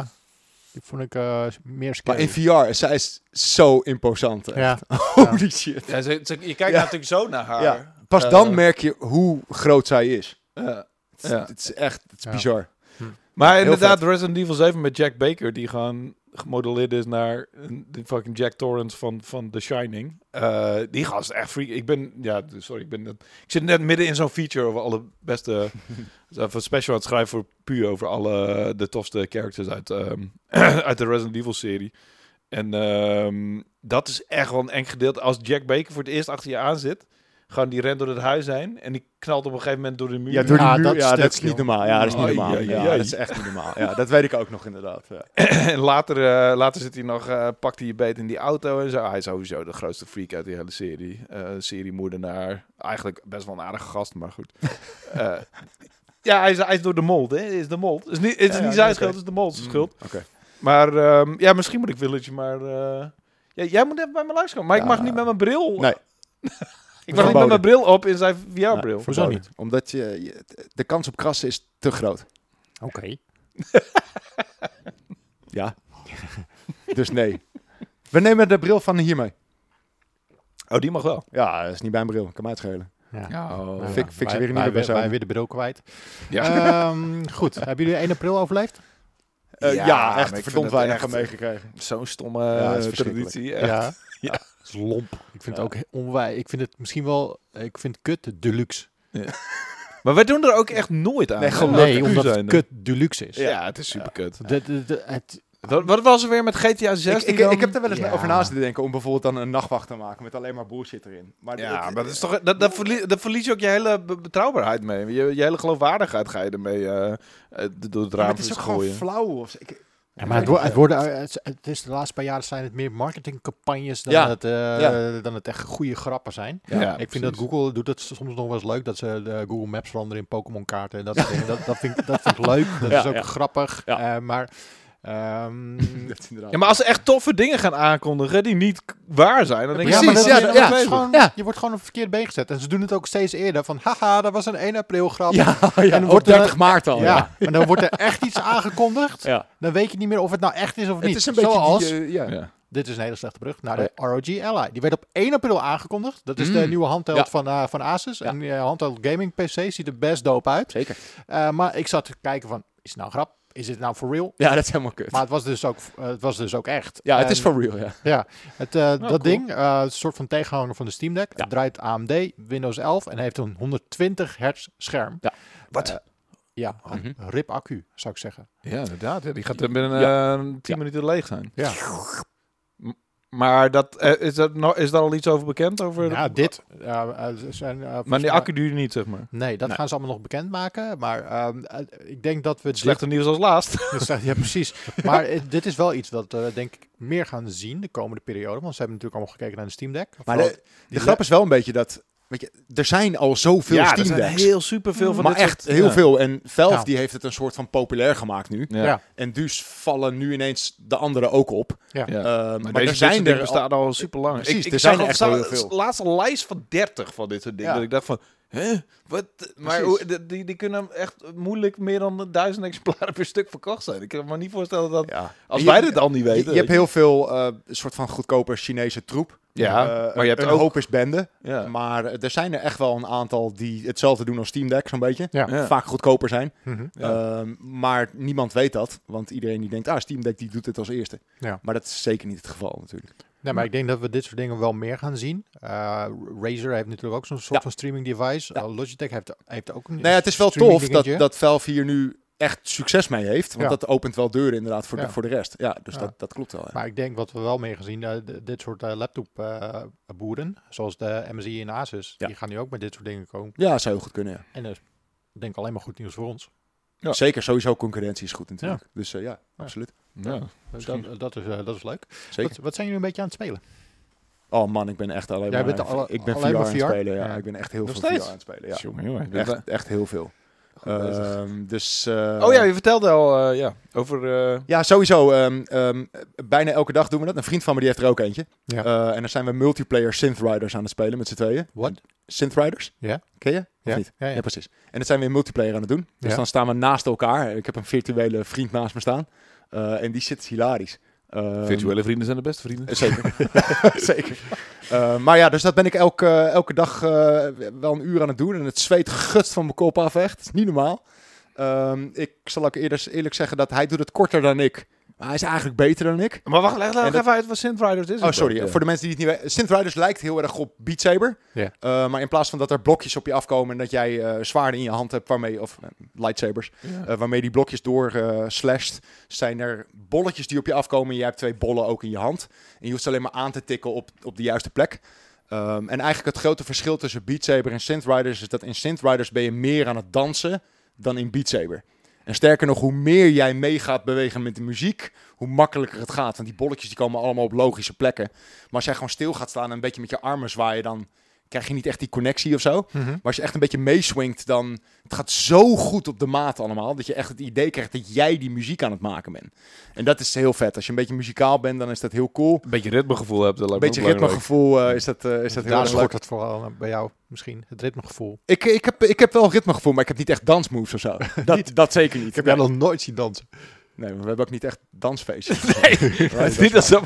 meer scary. Maar in VR, zij is zo imposant. Echt. Ja. Holy shit. Ja, je kijkt natuurlijk zo naar haar. Ja. Pas dan merk je hoe groot zij is. Ja. Het is echt Ja. bizar. Maar Heel inderdaad, vet. Resident Evil 7 met Jack Baker, die gewoon gemodelleerd is naar de fucking Jack Torrance van The Shining. Die gast is echt freak. Ik zit net midden in zo'n feature over alle beste van special aan het schrijven voor puur over alle de tofste characters uit de Resident Evil serie. En dat is echt wel een eng gedeelte. Als Jack Baker voor het eerst achter je aan zit, gewoon die rent door het huis heen en die knalt op een gegeven moment door de muur. Ja, door die Ja, muur. dat Ja, stuk, dat is niet joh. normaal. Ja, dat is niet Ai, normaal. ai, Ja, ai. dat is echt niet normaal. Ja, dat weet ik ook nog inderdaad. Ja. En later zit hij nog, pakt hij je beet in die auto en zo. Hij is sowieso de grootste freak uit die hele serie. Seriemoordenaar. Eigenlijk best wel een aardige gast, maar goed. Ja, hij is door de mold, hè. Is de mold. Het is niet zijn oké. schuld, het is de mold zijn schuld. Oké. Maar ja, misschien moet ik Village, maar... ja, jij moet even bij me langskomen. Maar ik mag niet met mijn bril... Nee. Ik mag niet met mijn bril op in zijn VR-bril. Ja, Hoezo niet? Omdat de kans op krassen is te groot. Oké. Ja. Dus nee. We nemen de bril van hier mee. Oh, die mag wel. Ja, dat is niet mijn bril. Kan mij het schelen. Ja. Oh. Fik ze weer een nieuwe wij, persoon. wij weer de bril kwijt. Ja. Goed, hebben jullie 1 april overleefd? Ja, Ja, maar ik echt vind verdomd het weinig echt- van meegekregen. Zo'n stomme Ja, het is verschrikkelijk. traditie. Echt. Ja. Ja. Dat is lomp. Ik vind het ook onwijs. Ik vind het misschien wel... Ik vind kut deluxe. Maar wij doen er ook echt nooit aan. Nee, hè? gewoon Laat Nee, ik omdat zijn het dan. kut deluxe is. Ja, het is super kut. Het, Wat was er weer met GTA 6? Ik heb er wel eens Ja. over na zitten denken om bijvoorbeeld dan een nachtwacht te maken met alleen maar bullshit erin. Maar Ja, maar dat is toch, dat verlies je ook je hele betrouwbaarheid mee. Je hele geloofwaardigheid ga je ermee door het maar raam het is ook gewoon gooien. flauw. Of, ja, maar het is de laatste paar jaren zijn het meer marketingcampagnes dan, Ja. dan het echt goede grappen zijn. Ja, Ik vind dat precies. Google doet het soms nog wel eens leuk dat ze de Google Maps veranderen in Pokémon kaarten en dat soort dingen. Dat vind ik leuk. Dat Ja, is ook ja. grappig. Ja. Maar dat is inderdaad. Ja, maar als ze echt toffe dingen gaan aankondigen die niet waar zijn, dan denk ik... Precies, maar ja, dat ja, is ja. gewoon, Ja. je wordt gewoon op het verkeerde been gezet. En ze doen het ook steeds eerder van, haha, dat was een 1 april grap. Ja, En dan op wordt er 30 maart al. Ja, en dan wordt er echt iets aangekondigd. Ja. Dan weet je niet meer of het nou echt is of niet. Het is een beetje Zoals, ja. Ja. dit is een hele slechte brug, naar de ROG Ally. Die werd op 1 april aangekondigd. Dat is de nieuwe handheld van Asus. Ja. En die handheld gaming PC ziet er best dope uit. Zeker. Maar ik zat te kijken van, is het nou grap? Is het nou for real? Ja, dat is helemaal kut. Maar het was dus ook echt. Ja, het En, is for real, ja. Ja, dat cool. ding, een soort van tegenhanger van de Steam Deck. Ja. Het draait AMD, Windows 11 en heeft een 120 hertz scherm. Ja. Wat? Ja, een RIP accu, zou ik zeggen. Ja, inderdaad. Ja, die gaat er binnen 10 minuten leeg zijn. Ja, Maar is daar al iets over bekend? Over ja dit. Maar die accu duurt niet, zeg maar. Nee, dat gaan ze allemaal nog bekendmaken. Maar ik denk dat we Slechter nieuws als laatst. ja, precies. Maar dit is wel iets wat we denk ik meer gaan zien de komende periode. Want ze hebben natuurlijk allemaal gekeken naar de Steam Deck. Maar Vooral de grap is wel een beetje dat weet je, er zijn al zoveel Ja, er Steam zijn Decks. heel superveel van Maar dit echt soort- heel ja. veel. En Valve Ja. die heeft het een soort van populair gemaakt nu. Ja. Ja. En dus vallen nu ineens de anderen ook op. Ja. Ja. Maar Maar er deze zijn dingen er bestaan al super lang. Precies, ik er zag zijn er echt wel heel veel. laatst een lijst van 30 van dit soort dingen. Ja. Dat ik dacht van, hè? Wat? Maar Precies. die kunnen echt moeilijk meer dan 1000 exemplaren per stuk verkocht zijn. Ik kan me niet voorstellen dat, Ja. als Je- wij dit al niet weten. Je hebt heel veel soort van goedkope Chinese troep. Ja, maar je hebt een ook- hoop is bende. Ja. Maar er zijn er echt wel een aantal die hetzelfde doen als Steam Deck, zo'n beetje. Ja. Ja. Vaak goedkoper zijn. Mhm. Maar niemand weet dat. Want iedereen die denkt, Steam Deck die doet het als eerste. Ja. Maar dat is zeker niet het geval natuurlijk. Nee, maar ik denk dat we dit soort dingen wel meer gaan zien. Razer heeft natuurlijk ook zo'n soort Ja. van streaming device. Ja. Logitech heeft ook een Nou ja, het is wel streaming tof dat, dingetje. dat Valve hier nu echt succes mee heeft. Want Ja. dat opent wel deuren inderdaad voor, Ja. voor de rest. Ja, dus Ja. dat klopt wel. Ja. Maar ik denk wat we wel meer gaan zien, dit soort laptop boeren, zoals de MSI en Asus, Ja. die gaan nu ook met dit soort dingen komen. Ja, zou heel goed kunnen, ja. En dat is denk ik alleen maar goed nieuws voor ons. Ja. Zeker, sowieso concurrentie is goed natuurlijk. Dus ja, absoluut. Ja. Dat is leuk. Zeker. Wat zijn jullie een beetje aan het spelen? Oh man, ik ben echt alleen Jij maar... bent ik ben VR alleen maar aan het VR? spelen, ja. Ja. Ik ben echt heel Nog veel steeds? VR aan het spelen, ja. Jongen, jongen. Echt heel veel. Dus... Oh ja, je vertelde al over... Ja, sowieso. Bijna elke dag doen we dat. Een vriend van me die heeft er ook eentje. Ja. En dan zijn we multiplayer Synth Riders aan het spelen met z'n tweeën. What? Synth Riders? Ja. Ken je? Of Ja. niet? Ja, ja. precies. En dat zijn we in multiplayer aan het doen. Dus Ja. dan staan we naast elkaar. Ik heb een virtuele vriend naast me staan. En die zit hilarisch. virtuele vrienden zijn de beste vrienden. Zeker. Zeker. Maar ja, dus dat ben ik elke dag wel een uur aan het doen. En het zweet gutst van mijn kop af echt. Het is niet normaal. Ik zal ook eerlijk zeggen dat hij doet het korter dan ik. Maar hij is eigenlijk beter dan ik. Maar wacht, leg En even uit wat Synth Riders is. Oh, sorry. Voor de mensen die het niet weten. Synth Riders lijkt heel erg op Beat Saber. Ja. Maar in plaats van dat er blokjes op je afkomen en dat jij zwaarden in je hand hebt waarmee, of lightsabers, waarmee die blokjes door slasht, zijn er bolletjes die op je afkomen en jij hebt 2 bollen ook in je hand. En je hoeft ze alleen maar aan te tikken op de juiste plek. En eigenlijk het grote verschil tussen Beat Saber en Synth Riders is dat in Synth Riders ben je meer aan het dansen dan in Beat Saber. En sterker nog, hoe meer jij mee gaat bewegen met de muziek, hoe makkelijker het gaat. Want die bolletjes die komen allemaal op logische plekken. Maar als jij gewoon stil gaat staan en een beetje met je armen zwaaien, dan krijg je niet echt die connectie of zo. Maar als je echt een beetje meeswingt, dan... Het gaat zo goed op de maat allemaal, dat je echt het idee krijgt dat jij die muziek aan het maken bent. En dat is heel vet. Als je een beetje muzikaal bent, dan is dat heel cool. Een beetje ritmegevoel hebt. Een beetje ritmegevoel is dat heel Daar erg leuk. schort het vooral bij jou misschien, het ritmegevoel. Ik heb wel ritmegevoel, maar ik heb niet echt dansmoves of zo. dat zeker niet. Ik heb jij nog nooit zien dansen. Nee, maar we hebben ook niet echt dansfeestjes. Het is niet dat zo...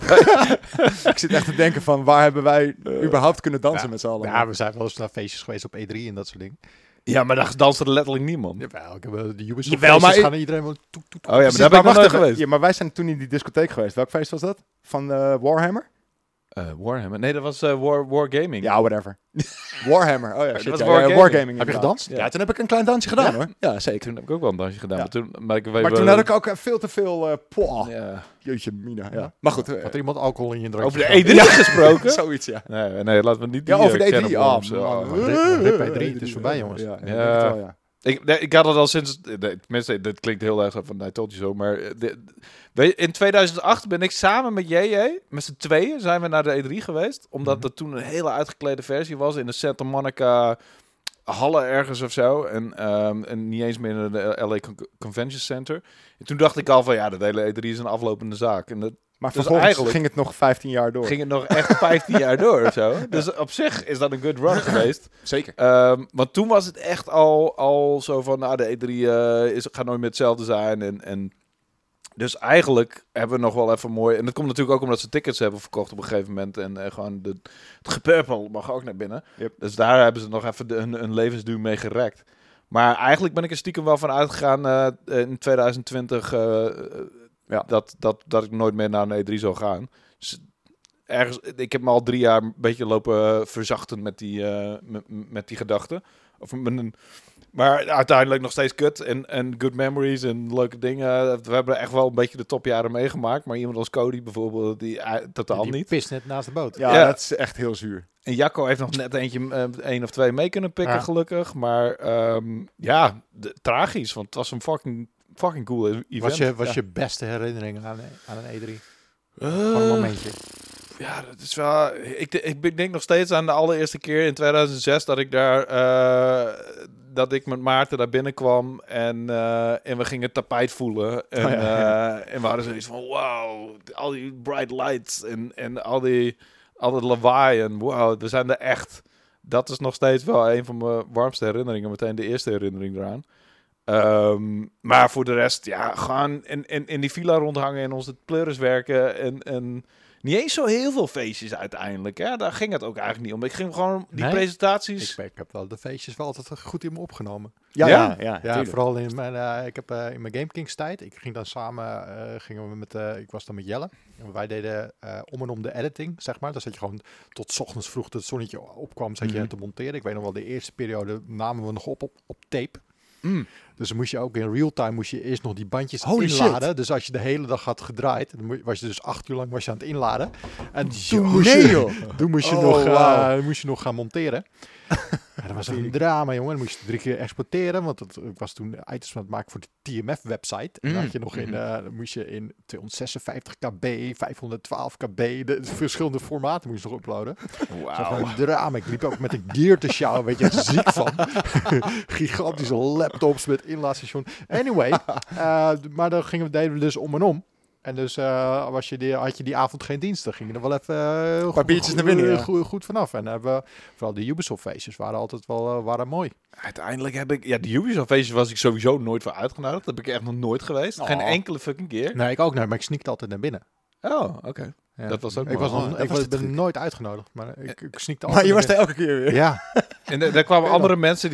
Ik zit echt te denken van, waar hebben wij überhaupt kunnen dansen Ja. met z'n allen? Ja, we zijn wel eens naar feestjes geweest op E3 en dat soort dingen. Ja, maar daar danst er letterlijk niemand. Jawel, ik heb de Ubisoft Jawel, maar feestjes ik- gaan en iedereen wel toek, toek, toek. Oh ja, maar Precies, daar ben ik nog wacht nooit even. geweest. Ja, maar wij zijn toen in die discotheek geweest. Welk feest was dat? Van Warhammer? Warhammer. Nee, dat was Wargaming. Ja, whatever. Warhammer. Oh ja, Dat shit. was Ja, Wargaming. Wargaming. Heb je inderdaad. gedanst? Ja, toen heb ik een klein dansje gedaan hoor. Ja, zeker. Toen heb ik ook wel een dansje gedaan. Ja. Maar toen, maar ik weet Maar wel- toen had ik ook veel te veel... Ja. Jeetje, mina. Ja. Maar goed. Had er iemand alcohol in je drankje Over de gedaan? E3 gesproken? Zoiets, ja. Nee, laten we niet die Ja, over de E3. cannibal Ah, worms, man. Rip E3, het is voorbij, jongens. Ja, Ja. ja. Wel, ja. Ik had het al sinds... Tenminste, dit klinkt heel erg van... I told you so, maar... in 2008 ben ik samen met JJ... Met z'n tweeën zijn we naar de E3 geweest. Omdat dat toen een hele uitgeklede versie was... In de Santa Monica Halle ergens of zo. En niet eens meer in de LA Convention Center. En toen dacht ik al van... Ja, de hele E3 is een aflopende zaak. En dat Maar Dus vervolgens eigenlijk- ging het nog 15 jaar door. ging het nog echt 15 jaar door of zo. Dus op zich is dat een good run geweest. Zeker. Want toen was het echt al zo van, nou, de E3 gaat nooit meer hetzelfde zijn. En dus eigenlijk hebben we nog wel even mooi... En dat komt natuurlijk ook omdat ze tickets hebben verkocht op een gegeven moment. En gewoon het gepurpel mag ook naar binnen. Yep. Dus daar hebben ze nog even een levensduur mee gerekt. Maar eigenlijk ben ik er stiekem wel van uitgegaan in 2020... Ja. Dat ik nooit meer naar een E3 zou gaan. Dus ergens, ik heb me al 3 jaar een beetje lopen verzachten met die gedachten. Maar uiteindelijk nog steeds kut en good memories en leuke dingen. We hebben echt wel een beetje de topjaren meegemaakt. Maar iemand als Cody bijvoorbeeld, die totaal Die niet. pist net naast de boot. Ja, Ja. dat is echt heel zuur. En Jacco heeft nog net eentje, 1 of 2 mee kunnen pikken, Ja. gelukkig. Maar tragisch, want het was een fucking cool event. Was je beste herinnering aan een E3? Gewoon een momentje. Ja, dat is wel... Ik denk nog steeds aan de allereerste keer in 2006 dat ik daar... dat ik met Maarten daar binnenkwam en we gingen tapijt voelen. En, en we hadden zoiets van, wow, al die bright lights en al dat lawaai en wow, we zijn er echt. Dat is nog steeds wel een van mijn warmste herinneringen. Meteen de eerste herinnering eraan. Maar voor de rest, ja, gewoon in die villa rondhangen en onze pleuris werken en niet eens zo heel veel feestjes uiteindelijk. Hè? Daar ging het ook eigenlijk niet om. Ik ging gewoon die presentaties... Ik heb wel de feestjes wel altijd goed in me opgenomen. Ja, vooral in mijn, ik heb in mijn Game Kings tijd. Ik ging dan samen, ik was dan met Jelle. En wij deden om en om de editing, zeg maar. Dan zat je gewoon tot 's ochtends vroeg dat het zonnetje opkwam, zat je te monteren. Ik weet nog wel, de eerste periode namen we nog op tape. Dus dan moest je ook in real time eerst nog die bandjes inladen. Shit. Dus als je de hele dag had gedraaid, dan was je dus 8 uur lang aan het inladen. En toen moest je nog gaan monteren. Ja, dat was een drama, jongen. Dan moest je 3 keer exporteren, want ik was toen items aan het maken voor de TMF-website. En dan had je nog dan moest je in 256 kb, 512 kb, de verschillende formaten moest je nog uploaden. Wauw. Een drama. Ik liep ook met een gear te sjouwen, weet je, ziek van. Gigantische laptops met inlaadstation. Anyway, maar dan deden we dus om en om. En dus had je die avond geen dienst, dan ging je er wel even paar biertjes naar binnen, goed vanaf. En vooral de Ubisoft feestjes waren altijd wel waren mooi. Uiteindelijk heb ik... Ja, de Ubisoft feestjes was ik sowieso nooit voor uitgenodigd. Dat heb ik echt nog nooit geweest. Geen enkele fucking keer. Nee, ik ook niet, maar ik sneakte altijd naar binnen. Oh, oké. Ja. Dat was ook ik ben nooit uitgenodigd, maar ik sneakte altijd. Maar je was er elke keer weer. Ja. En daar kwamen andere mensen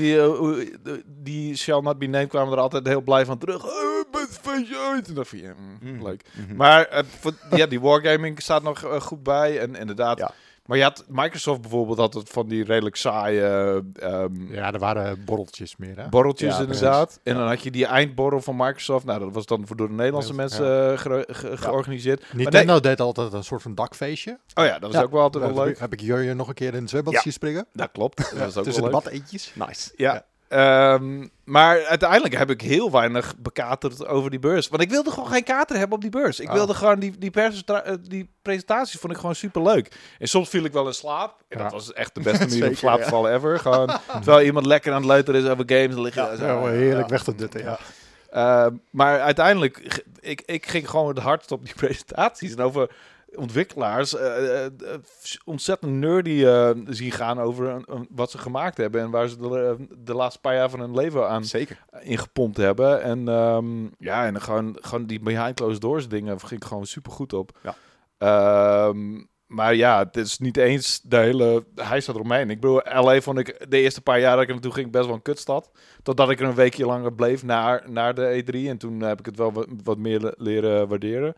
die shall not be named, kwamen er altijd heel blij van terug. Het feestje uit. En dat vind je leuk. Maar die wargaming staat nog goed bij. En inderdaad... Ja. Maar je had Microsoft bijvoorbeeld altijd van die redelijk saaie... er waren borreltjes meer, hè? Borreltjes inderdaad. Precies. En dan had je die eindborrel van Microsoft. Nou, dat was dan door de Nederlandse mensen georganiseerd. Nintendo deed altijd een soort van dakfeestje. Oh ja, dat was ook wel altijd wel leuk. Heb ik Jurjen nog een keer in het zwembad zien springen. Dat klopt. Dat was ook tussen wel de leuk. badeetjes. Nice. Ja. Maar uiteindelijk heb ik heel weinig bekaterd over die beurs. Want ik wilde gewoon geen kater hebben op die beurs. Ik wilde gewoon die presentaties vond ik gewoon super leuk. En soms viel ik wel in slaap. En dat was echt de beste manier om slaap te vallen ever. Gewoon, terwijl iemand lekker aan het leuteren is over games. Dan lig je heerlijk weg te dutten, maar uiteindelijk, ik ging gewoon het hardst op die presentaties. En over ontwikkelaars ontzettend nerdy zien gaan over wat ze gemaakt hebben en waar ze de laatste paar jaar van hun leven aan ingepompt hebben. En en gewoon die behind closed doors dingen ging ik gewoon super goed op. Ja. Maar ja, het is niet eens de hele hijs eromheen. Ik bedoel, LA vond ik de eerste paar jaar dat ik er naartoe ging best wel een kutstad. Totdat ik er een weekje langer bleef naar de E3. En toen heb ik het wel wat meer leren waarderen.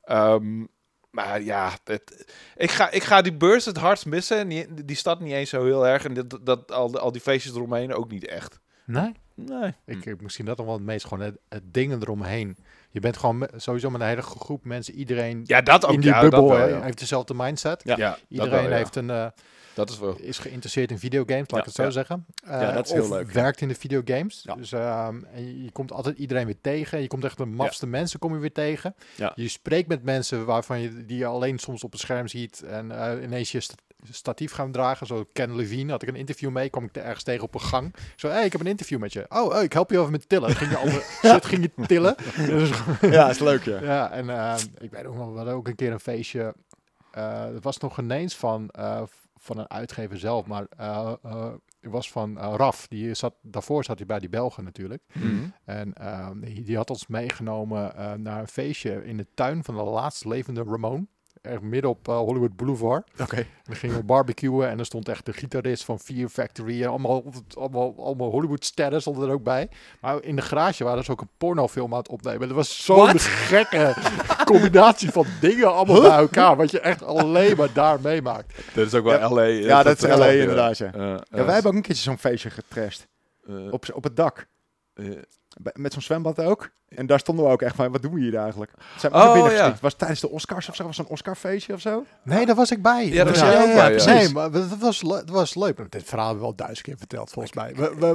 Maar ja, ik ga die beurs het hardst missen. En die stad niet eens zo heel erg. En al die feestjes eromheen ook niet echt. Nee? Nee. Ik misschien dat nog wel het meest. Gewoon het dingen eromheen. Je bent gewoon sowieso met een hele groep mensen. Iedereen dat ook, in die bubbel heeft dezelfde mindset. Ja, iedereen heeft een... dat is wel. Is geïnteresseerd in videogames, laat ik het zo zeggen. Dat is heel leuk. Werkt in de videogames. Ja. Dus, en je komt altijd iedereen weer tegen. Je komt echt de mafste mensen kom je weer tegen. Ja. Je spreekt met mensen waarvan die je alleen soms op het scherm ziet. En ineens je statief gaan dragen. Zo Ken Levine, had ik een interview mee. Kwam ik ergens tegen op een gang. Zo, ik heb een interview met je. Oh, ik help je over met tillen. Ging je tillen. Ja, is leuk, ja. Ja, en ik weet ook nog, we hadden ook een keer een feestje. Het was nog ineens van een uitgever zelf, maar het was van Raf. Daarvoor zat hij bij die Belgen natuurlijk. Mm-hmm. En die had ons meegenomen naar een feestje in de tuin van de laatst levende Ramon. Echt midden op Hollywood Boulevard. Oké. Dan gingen we barbecuen en er stond echt de gitarist van Fear Factory. En allemaal Hollywood-sterren stonden er ook bij. Maar in de garage waren ze ook een pornofilm aan het opnemen. Dat was zo'n gekke combinatie van dingen allemaal bij elkaar. Wat je echt alleen maar daar meemaakt. Dat is ook wel LA. Ja, dat is LA inderdaad. Ja. Wij hebben ook een keertje zo'n feestje getrashed. Op het dak. Met zo'n zwembad ook. En daar stonden we ook echt van, wat doen we hier eigenlijk? Zijn we binnen geschikt? Was het tijdens de Oscars of zo? Was het een Oscarfeestje of zo? Nee, daar was ik bij. Ja, daar was jij ook bij. Nee, maar dat was leuk. Dit verhaal hebben we wel 1000 keer verteld, volgens mij.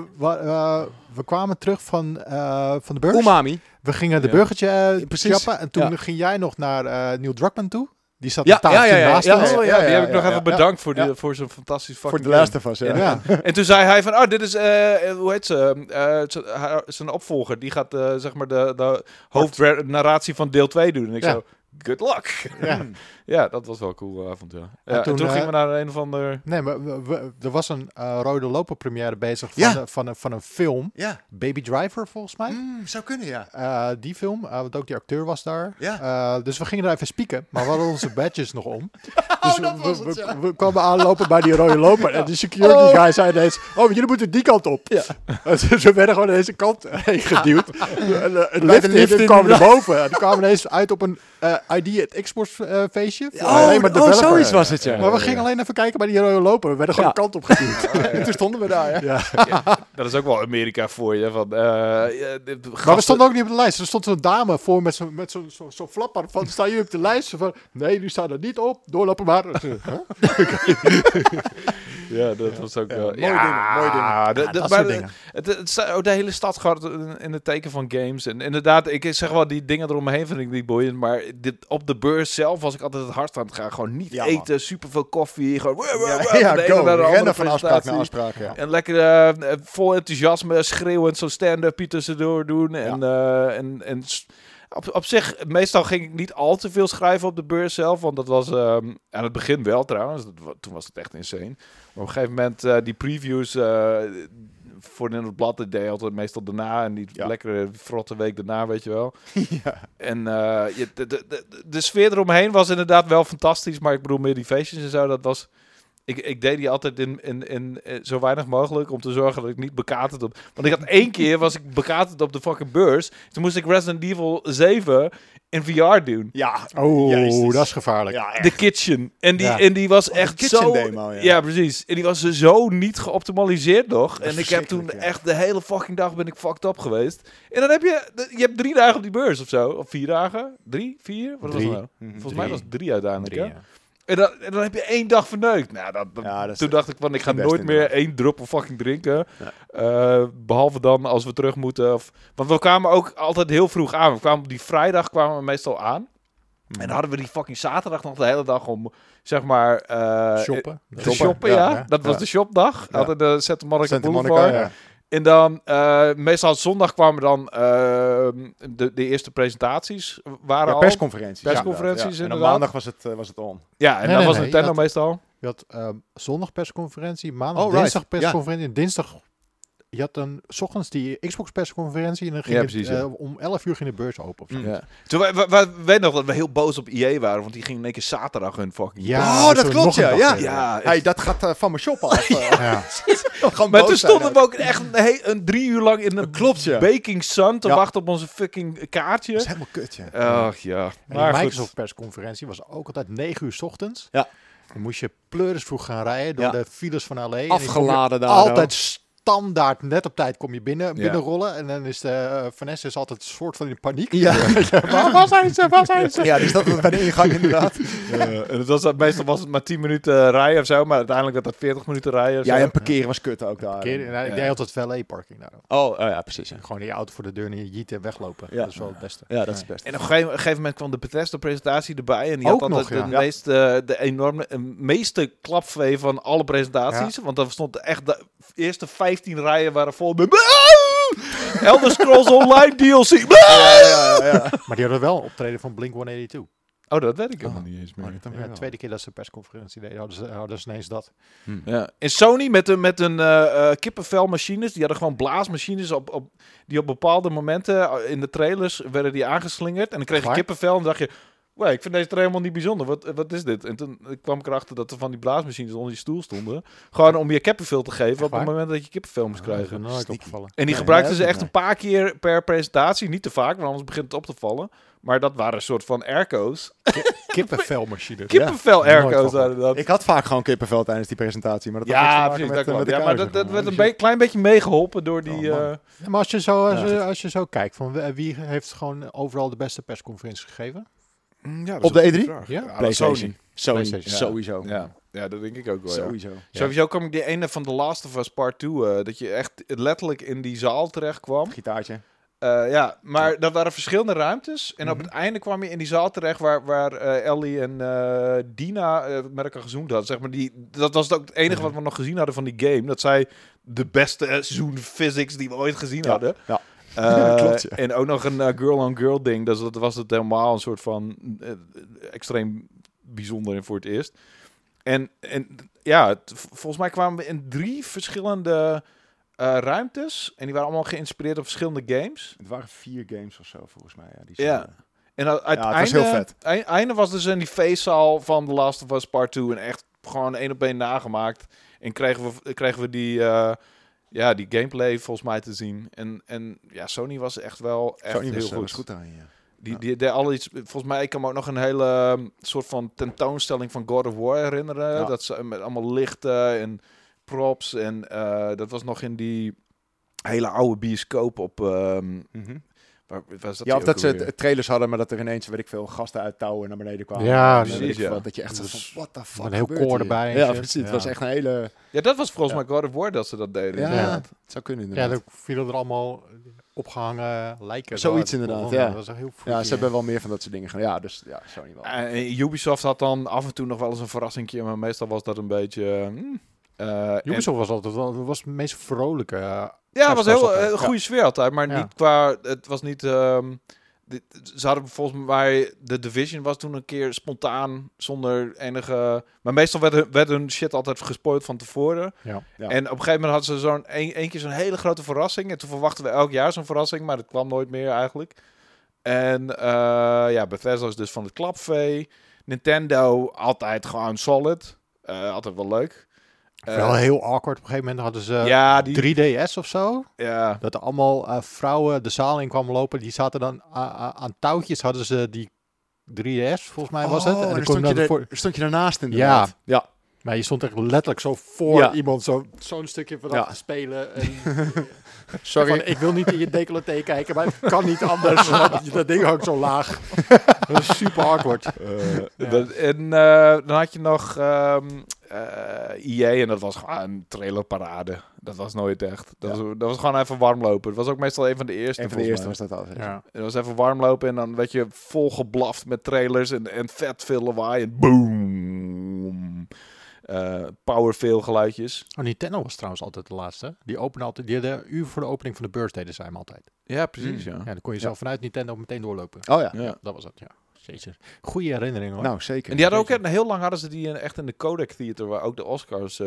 We kwamen terug van de beurs. Umami. We gingen de burgertje chappen. En toen ging jij nog naar Neil Druckmann toe. Die zat een tafeltje naast ons. Die heb ik nog even bedankt voor zo'n fantastisch fucking Voor The Last of Us, ja. En toen zei hij van, dit is, hoe heet ze? Zijn opvolger. Die gaat, zeg maar, de hoofdnarratie van deel 2 doen. En ik zo, good luck. Ja, dat was wel een cool avond, en toen gingen we naar een of ander... Nee, maar er was een rode loper première bezig van een film. Ja. Baby Driver, volgens mij. Zou kunnen, ja. Die film, want ook die acteur was daar. Ja. Dus we gingen daar even spieken, maar we hadden onze badges nog om. Oh, Dus we kwamen aanlopen bij die rode loper. En de security guy zei ineens, jullie moeten die kant op. Ja. Dus we werden gewoon deze kant heen geduwd. Het lift kwam er boven. En die kwamen ineens uit op een ID at Xbox feestje. Zoiets was het, ja. Maar we gingen alleen even kijken bij die rode loper. We werden gewoon de kant op geduwd. En toen stonden we daar, Ja, dat is ook wel Amerika voor je. Van, maar we stonden ook niet op de lijst. Er stond zo'n dame voor met zo'n flapper van, staan jullie op de lijst? Van, nee, jullie staan er niet op. Doorlopen maar. Ja, dat was ook wel... Mooie dingen. De hele stad gaat in het teken van games. En inderdaad, ik zeg wel, die dingen eromheen vind ik niet boeiend. Maar op de beurs zelf was ik altijd het hardst aan het gaan. Gewoon niet eten, superveel koffie. Gewoon rennen van afspraak naar afspraak. Ja. En lekker vol enthousiasme, schreeuwend zo'n stand-up tussendoor doen. En op zich, meestal ging ik niet al te veel schrijven op de beurs zelf. Want dat was aan het begin wel trouwens. Toen was het echt insane. Maar op een gegeven moment die previews voor in het blad, dat deed je altijd meestal daarna. En die lekkere frotte week daarna, weet je wel. Ja. En de sfeer eromheen was inderdaad wel fantastisch. Maar ik bedoel, meer die feestjes en zo, dat was... Ik deed die altijd in zo weinig mogelijk om te zorgen dat ik niet bekaterd op... Want ik had 1 keer was ik bekaterd op de fucking beurs. Toen moest ik Resident Evil 7 in VR doen. Ja. Dat is gevaarlijk. Ja, The Kitchen. En die was echt zo... Demo, ja, precies. En die was zo niet geoptimaliseerd nog. En ik heb toen echt de hele fucking dag ben ik fucked up geweest. En dan heb je hebt 3 dagen op die beurs of zo. Of 4 dagen. 3, 4? Wat was het nou? Volgens mij was het 3 uiteindelijk. 3, En dan heb je 1 dag verneukt. Nou, toen dacht ik van, ik ga nooit meer 1 druppel fucking drinken. Ja. Behalve dan als we terug moeten. Want we kwamen ook altijd heel vroeg aan. We kwamen op die vrijdag kwamen we meestal aan. En dan hadden we die fucking zaterdag nog de hele dag om, zeg maar... shoppen. Shoppen, ja. Dat was de shopdag. Ja. Hadden de Santa Monica Boulevard. Ja. En dan, meestal zondag kwamen dan de eerste presentaties. Waren al persconferenties. Persconferenties, En op maandag was het on. Ja, en dan was Nintendo meestal. Je had zondag persconferentie, maandag, dinsdag persconferentie. En dinsdag, je had dan 's ochtends die Xbox persconferentie. En dan ging om 11 uur ging de beurs open. Ja. Toen we weet nog dat we heel boos op EA waren. Want die ging in één keer zaterdag hun fucking... Ja, dat klopt, ja. Hey, dat gaat van mijn shop af. Maar toen stonden we ook echt een 3 uur lang in een baking sun te wachten op onze fucking kaartje. Dat is helemaal kut, ja. Ach ja. Maar de Microsoft persconferentie was ook altijd 9 uur 's ochtends. Ja. Dan moest je pleuris vroeg gaan rijden door de files van LA. Afgeladen daar. Altijd standaard, net op tijd kom je binnenrollen. En dan is Vanessa altijd een soort van in paniek. Ja. Waar zijn ze? Ja, dus dat was bij de ingang inderdaad. En meestal was het maar 10 minuten rijden of zo. Maar uiteindelijk werd dat 40 minuten rijden. Ja, en parkeren was kut ook daar. Ik deed altijd valet-parking daar. Oh ja, precies. Ja. Gewoon die auto voor de deur en je jiet en weglopen. Ja. Dat is wel het beste. Ja, dat is het beste. En op een gegeven moment kwam de Bethesda-presentatie erbij. En die had altijd de meeste klapvee van alle presentaties. Ja. Want dan stond echt de eerste 15 rijen waren vol met... Elder Scrolls Online DLC. Maar die hadden wel een optreden van Blink-182. Oh, dat weet ik helemaal niet eens meer. De tweede keer dat ze een persconferentie deden, hadden ze ineens dat. Ja. En Sony met een kippenvelmachines, die hadden gewoon blaasmachines die op bepaalde momenten in de trailers werden die aangeslingerd. En dan kreeg je kippenvel en dacht je... Wow, ik vind deze trailer helemaal niet bijzonder. Wat is dit? En toen kwam ik erachter dat er van die blaasmachines onder je stoel stonden. Gewoon om je kippenvel te geven op het moment dat je kippenvel moest krijgen. Dat is nooit opgevallen. En die gebruikten ze echt een paar keer per presentatie. Niet te vaak, want anders begint het op te vallen. Maar dat waren een soort van airco's. Kippenvelmachines. Kippenvel-airco's waren dat. Ik had vaak gewoon kippenvel tijdens die presentatie. Maar dat werd een klein beetje meegeholpen door die... Maar als je zo kijkt, van wie heeft gewoon overal de beste persconferentie gegeven? Ja, op de E3? Ja? PlayStation. PlayStation. Sowieso. Ja, dat denk ik ook wel. Sowieso. Ja. Sowieso kwam ik die ene van The Last of Us Part 2, dat je echt letterlijk in die zaal terecht kwam. Gitaartje. Maar dat waren verschillende ruimtes. En op het einde kwam je in die zaal terecht waar Ellie en Dina met elkaar gezoomd hadden. Zeg maar dat was ook het enige wat we nog gezien hadden van die game. Dat zij de beste zoom physics die we ooit gezien hadden. Ja. Klopt, ja. En ook nog een girl-on-girl ding. Dus dat was het helemaal een soort van extreem bijzonder voor het eerst. En volgens mij kwamen we in 3 verschillende ruimtes. En die waren allemaal geïnspireerd op verschillende games. Het waren 4 games of zo, volgens mij. En het was heel vet. Einde was dus in die feestzaal van The Last of Us Part 2. En echt gewoon 1-op-1 nagemaakt. En kregen we die gameplay volgens mij te zien. En Sony was echt wel Sony heel was goed. goed aan, ja. Die deed al iets. Volgens mij, ik kan me ook nog een hele soort van tentoonstelling van God of War herinneren. Ja. Dat ze met allemaal lichten en props. En dat was nog in die hele oude bioscoop op... Waar is dat Of dat ze trailers hadden, maar dat er ineens, weet ik veel, gasten uit touwen naar beneden kwamen. Ja, precies, ja. Dat je echt zo van, what the fuck Een heel gebeurt koor hier? erbij. en Ja, shit. precies. Het was echt een hele... Ja, dat was volgens mij God of War dat ze dat deden. Ja, het zou kunnen Ja, inderdaad. dan vielen er allemaal opgehangen lijken. Zoiets zo uit. inderdaad, Ja, ja. dat was echt heel Ja, freaky, ze hebben wel meer van dat soort dingen gedaan. Ja, dus ja, Sony wel. En Ubisoft had dan af en toe nog wel eens een verrassingje, maar meestal was dat een beetje... Ubisoft was altijd wel, dat was het meest vrolijke. Ja, het was heel altijd. goede sfeer altijd, maar Ja. niet qua... Het was niet... ze hadden volgens mij... De Division was toen een keer spontaan, zonder enige... Maar meestal werd hun shit altijd gespoild van tevoren. Ja. Ja. En op een gegeven moment hadden ze één keer zo'n hele grote verrassing. En toen verwachten we elk jaar zo'n verrassing, maar dat kwam nooit meer eigenlijk. En Bethesda is dus van het klapvee. Nintendo altijd gewoon solid. Altijd wel leuk. Wel heel awkward. Op een gegeven moment hadden ze Ja, die... 3DS of zo. Ja. Dat er allemaal vrouwen de zaal in kwamen lopen. Die zaten dan aan touwtjes. Hadden ze die 3DS, volgens mij was het. En dan dan kon je dan stond je daarnaast inderdaad. Ja. maar je stond echt letterlijk zo voor Ja. iemand. Zo'n stukje van Ja. te spelen. En Sorry. van, ik wil niet in je decolleté kijken, maar het kan niet anders. Want dat ding hangt zo laag. Dat is super awkward. Dan had je nog EA en dat was gewoon een trailerparade. Dat was nooit echt. Dat was gewoon even warmlopen. Het was ook meestal een van de eerste. Een van de eerste was dat al. Ja. Het was even warmlopen en dan werd je vol geblaft met trailers en vet veel lawaai en boom. Power veel geluidjes. Oh, Nintendo was trouwens altijd de laatste. Die openen altijd. Die hadden een uur voor de opening van de beurs deden zij hem altijd. Ja, precies. Ja, dan kon je zelf vanuit Nintendo meteen doorlopen. Oh ja. Ja. Dat was het, ja. Jezus. Goeie herinnering hoor. Nou, zeker. En die hadden ook heel lang hadden ze die echt in de Kodak Theater, waar ook de Oscars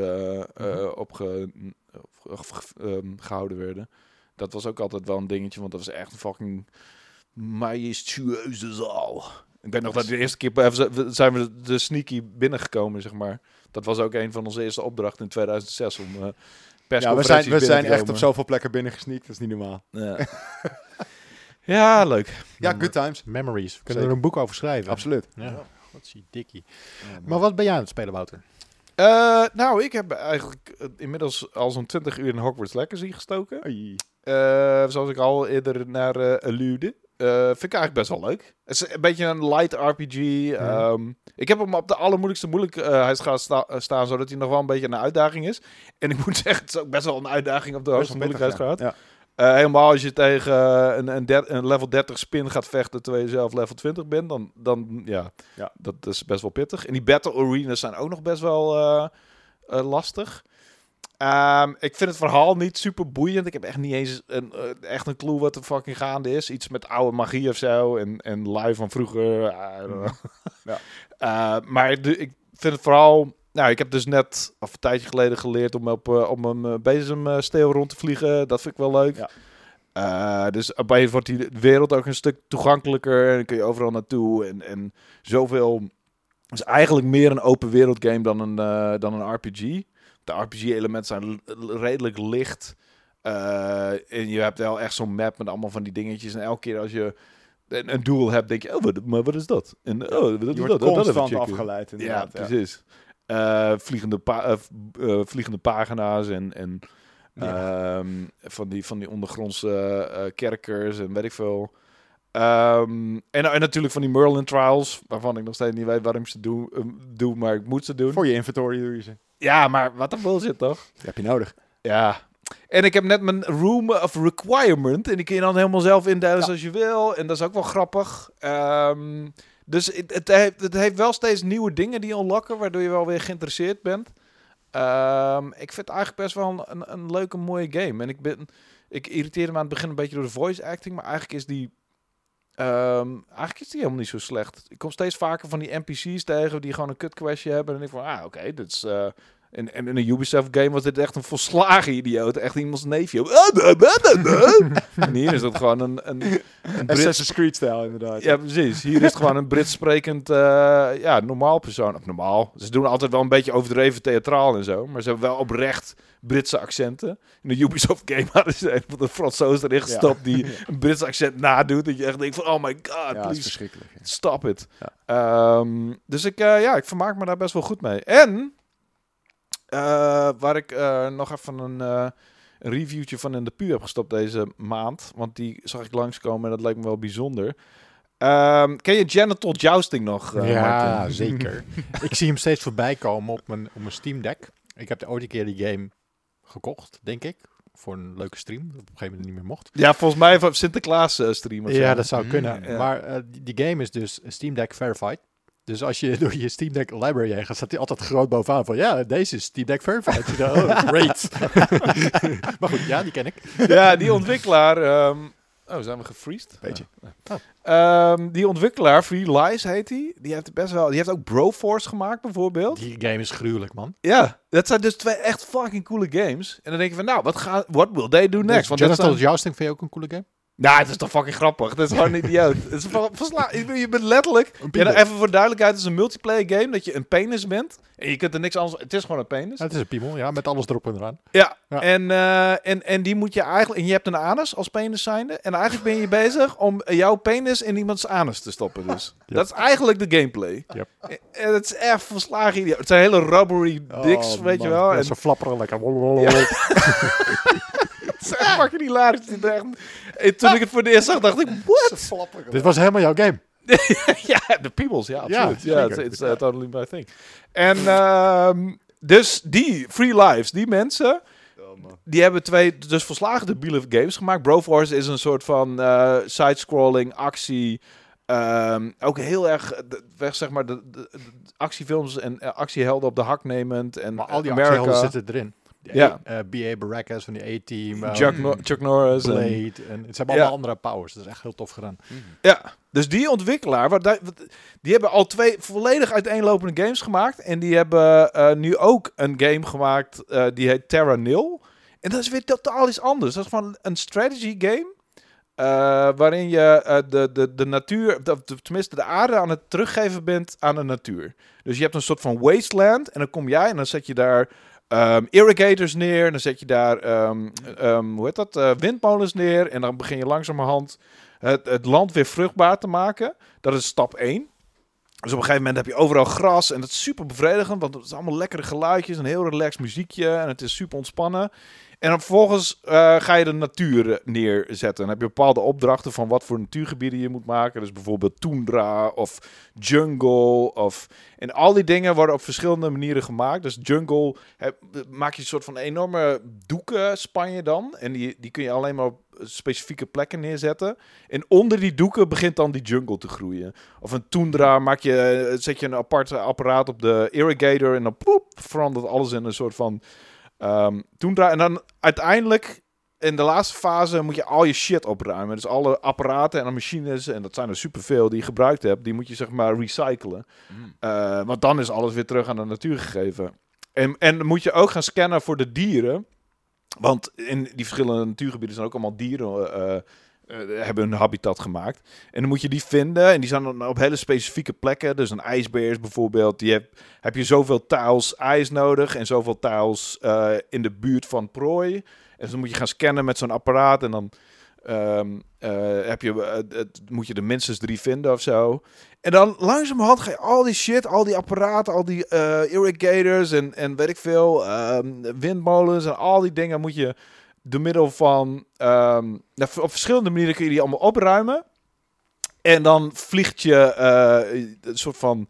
gehouden werden. Dat was ook altijd wel een dingetje, want dat was echt een fucking majestueuze zaal. Ik weet nog dat de eerste keer zijn we de sneaky binnengekomen, zeg maar. Dat was ook een van onze eerste opdrachten in 2006 om persconferenties we zijn binnen te echt komen. op zoveel plekken binnengesneakt. Dat is niet normaal. Ja. Ja, leuk. Ja, good times. Memories. We kunnen Zeker. er een boek over schrijven. Absoluut. Ja. Wat zie dikkie. Maar wat ben jij aan het spelen, Wouter? Nou, ik heb eigenlijk inmiddels al zo'n 20 uur in Hogwarts Legacy gestoken. Oei. Zoals ik al eerder naar allude. Vind ik eigenlijk best wel leuk. Het is een beetje een light RPG. Ik heb hem op de allermoeilijkste moeilijkheidsgraad staan, zodat hij nog wel een beetje een uitdaging is. En ik moet zeggen, het is ook best wel een uitdaging op de hoogste moeilijkheidsgraad. Ja. Helemaal als je tegen een level 30 spin gaat vechten terwijl je zelf level 20 bent, dan dat is best wel pittig. En die battle arenas zijn ook nog best wel lastig. Ik vind het verhaal niet super boeiend. Ik heb echt niet eens echt een clue wat er fucking gaande is. Iets met oude magie of zo. En live van vroeger. Maar ik vind het vooral... Nou, ik heb dus net een tijdje geleden geleerd om een bezemsteel rond te vliegen. Dat vind ik wel leuk. Ja. Dus opeens wordt die wereld ook een stuk toegankelijker. En dan kun je overal naartoe. En zoveel... Het is eigenlijk meer een open wereld game dan een RPG. De RPG-elementen zijn redelijk licht. En je hebt wel echt zo'n map met allemaal van die dingetjes. En elke keer als je een doel hebt, denk je... maar wat is dat? En wat is Je wordt dat? constant Dat afgeleid. Ja, precies. Vliegende pagina's en van die ondergrondse kerkers en weet ik veel. En natuurlijk van die Merlin Trials, waarvan ik nog steeds niet weet waarom ik ze doe, maar ik moet ze doen. Voor je inventory doe je ze. Ja, maar wat een bullshit toch? Dat heb je nodig. Ja, En ik heb net mijn Room of Requirement. En die kun je dan helemaal zelf indelen zoals je wil. En dat is ook wel grappig. Dus het heeft wel steeds nieuwe dingen die unlocken, waardoor je wel weer geïnteresseerd bent. Ik vind het eigenlijk best wel een leuke, mooie game. En ik irriteerde me aan het begin een beetje door de voice acting, maar eigenlijk is die helemaal niet zo slecht. Ik kom steeds vaker van die NPC's tegen die gewoon een kut questje hebben. En ik denk van, oké, dit is... En in een Ubisoft game was dit echt een volslagen idioot. Echt iemands neefje. En hier is dat gewoon een Assassin's Creed-stijl, inderdaad. Ja, precies. Hier is het gewoon een Brits sprekend normaal persoon. Of normaal. Ze doen altijd wel een beetje overdreven theatraal en zo. Maar ze hebben wel oprecht Britse accenten. In de Ubisoft game hadden ze een van de Fransoos erin gestopt die een Brits accent nadoet. Dat je echt denkt van, oh my god, dat is verschrikkelijk. Stop it. Ja. Dus ik vermaak me daar best wel goed mee. En... waar ik nog even een reviewtje van in de puur heb gestopt deze maand. Want die zag ik langskomen en dat leek me wel bijzonder. Ken je Genital Jousting nog, ja, Martin? zeker. Ik zie hem steeds voorbij komen op mijn Steam Deck. Ik heb ooit een keer die game gekocht, denk ik. Voor een leuke stream. Dat op een gegeven moment niet meer mocht. Ja, volgens mij van Sinterklaas stream of zo. Ja, dat zou kunnen. ja. Maar die game is dus Steam Deck verified. Dus als je door je Steam Deck library heen gaat, staat hij altijd groot bovenaan van, ja, deze is Steam Deck verified. Great. Maar goed, ja, die ken ik. Ja, die ontwikkelaar... zijn we gefreezed? Beetje. Die ontwikkelaar, Free Lies heet hij. Die heeft ook Broforce gemaakt, bijvoorbeeld. Die game is gruwelijk, man. Ja, dat zijn dus twee echt fucking coole games. En dan denk je van, nou, what will they do next? Dus Genital Jousting vind je ook een coole game? Nou, het is toch fucking grappig. Het is gewoon een idioot. Het is je bent letterlijk... Ja, even voor duidelijkheid, het is een multiplayer game dat je een penis bent. En je kunt er niks anders... Het is gewoon een penis. Ja, het is een piemel, ja, met alles erop en eraan. Ja, Ja. En die moet je eigenlijk... En je hebt een anus als penis zijnde. En eigenlijk ben je bezig om jouw penis in iemands anus te stoppen dus. Yep. Dat is eigenlijk de gameplay. Yep. En het is echt volslagen idioot. Het zijn hele rubbery dicks, weet je wel. Ja, En zo flapperen, lekker. het is echt fucking hilarisch. En toen ik het voor de eerst zag, dacht ik, what? Dit was helemaal jouw game. Ja, de Peebles, ja, absoluut. Ja, Ja, zeker. it's totally my thing. En dus die Free Lives, die mensen, die hebben twee dus volslagen debiele games gemaakt. Broforce is een soort van side-scrolling actie. Ook heel erg, zeg maar, de actiefilms en actiehelden op de hak nemend. En Maar al die America. actiehelden zitten erin. Ja. B.A. Baracus van die A-Team. Chuck Norris. Blade. En het zijn allemaal andere powers. Dat is echt heel tof gedaan. Ja, dus die ontwikkelaar, die hebben al twee volledig uiteenlopende games gemaakt. En die hebben nu ook een game gemaakt, die heet Terra Nil. En dat is weer totaal iets anders. Dat is gewoon een strategy game. Waarin je de natuur, tenminste de aarde aan het teruggeven bent aan de natuur. Dus je hebt een soort van wasteland en dan kom jij en dan zet je daar irrigators neer. En dan zet je daar, windmolens neer. En dan begin je langzamerhand het land weer vruchtbaar te maken. Dat is stap 1. Dus op een gegeven moment heb je overal gras en dat is super bevredigend, want het is allemaal lekkere geluidjes, een heel relaxed muziekje en het is super ontspannen. En dan vervolgens ga je de natuur neerzetten. Dan heb je bepaalde opdrachten van wat voor natuurgebieden je moet maken. Dus bijvoorbeeld tundra of jungle. En al die dingen worden op verschillende manieren gemaakt. Dus jungle maak je een soort van enorme doeken, span je dan. En die kun je alleen maar op specifieke plekken neerzetten. En onder die doeken begint dan die jungle te groeien. Of een tundra zet je een apart apparaat op de irrigator. En dan verandert alles in een soort van... tundra. En dan uiteindelijk in de laatste fase moet je al je shit opruimen. Dus alle apparaten en machines, en dat zijn er superveel die je gebruikt hebt, die moet je zeg maar recyclen. Want dan is alles weer terug aan de natuur gegeven. En dan moet je ook gaan scannen voor de dieren. Want in die verschillende natuurgebieden zijn ook allemaal dieren... hebben een habitat gemaakt. En dan moet je die vinden. En die zijn dan op hele specifieke plekken. Dus een ijsbeer bijvoorbeeld. Heb je zoveel tiles ijs nodig. En zoveel tiles in de buurt van prooi. En dus dan moet je gaan scannen met zo'n apparaat. En dan moet je er minstens 3 vinden of zo. En dan langzamerhand ga je al die shit, al die apparaten, al die irrigators en weet ik veel, windmolens en al die dingen moet je door middel van... op verschillende manieren kun je die allemaal opruimen. En dan vliegt je een soort van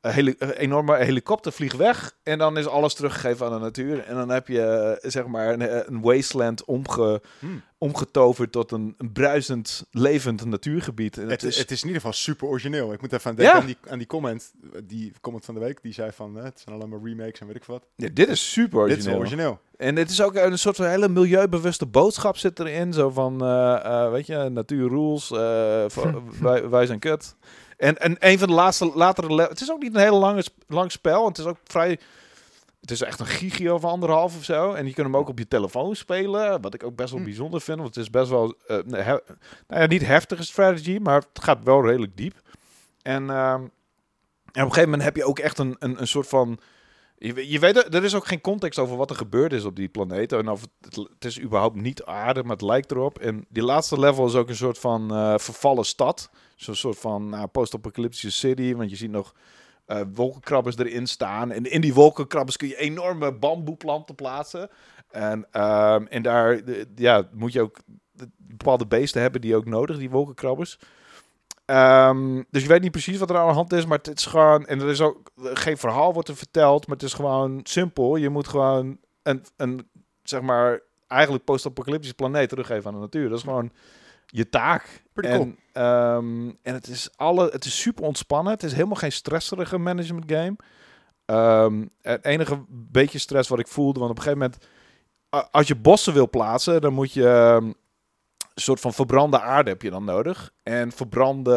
een enorme helikopter vliegt weg en dan is alles teruggegeven aan de natuur. En dan heb je zeg maar een wasteland omgetoverd tot een bruisend, levend natuurgebied. En Het is in ieder geval super origineel. Ik moet even aan denken aan die comment van de week. Die zei van, het zijn allemaal remakes en weet ik wat. Ja, dit is super origineel. Dit is origineel. En het is ook een soort van hele milieubewuste boodschap zit erin. Zo van, weet je, natuur rules, wij zijn kut. En een van de latere... Het is ook niet een hele lang spel. Het is ook vrij... Het is echt een gigio van 1,5 of zo. En je kunt hem ook op je telefoon spelen. Wat ik ook best wel bijzonder vind. Want het is best wel... niet heftige strategy. Maar het gaat wel redelijk diep. En op een gegeven moment heb je ook echt een soort van... Je weet, er is ook geen context over wat er gebeurd is op die planeet. En of het is überhaupt niet aarde, maar het lijkt erop. En die laatste level is ook een soort van vervallen stad. Zo'n soort van post-apocalyptische city. Want je ziet nog wolkenkrabbers erin staan. En in die wolkenkrabbers kun je enorme bamboeplanten plaatsen. En daar moet je ook bepaalde beesten hebben die ook nodig, die wolkenkrabbers. Dus je weet niet precies wat er aan de hand is, maar het is gewoon... En er is ook geen verhaal wordt er verteld, maar het is gewoon simpel. Je moet gewoon een zeg maar, eigenlijk post-apocalyptische planeet teruggeven aan de natuur. Dat is gewoon je taak. Pretty cool. En het is super ontspannen. Het is helemaal geen stresserige management game. Het enige beetje stress wat ik voelde, want op een gegeven moment... Als je bossen wil plaatsen, dan moet je... een soort van verbrande aarde heb je dan nodig. En verbrande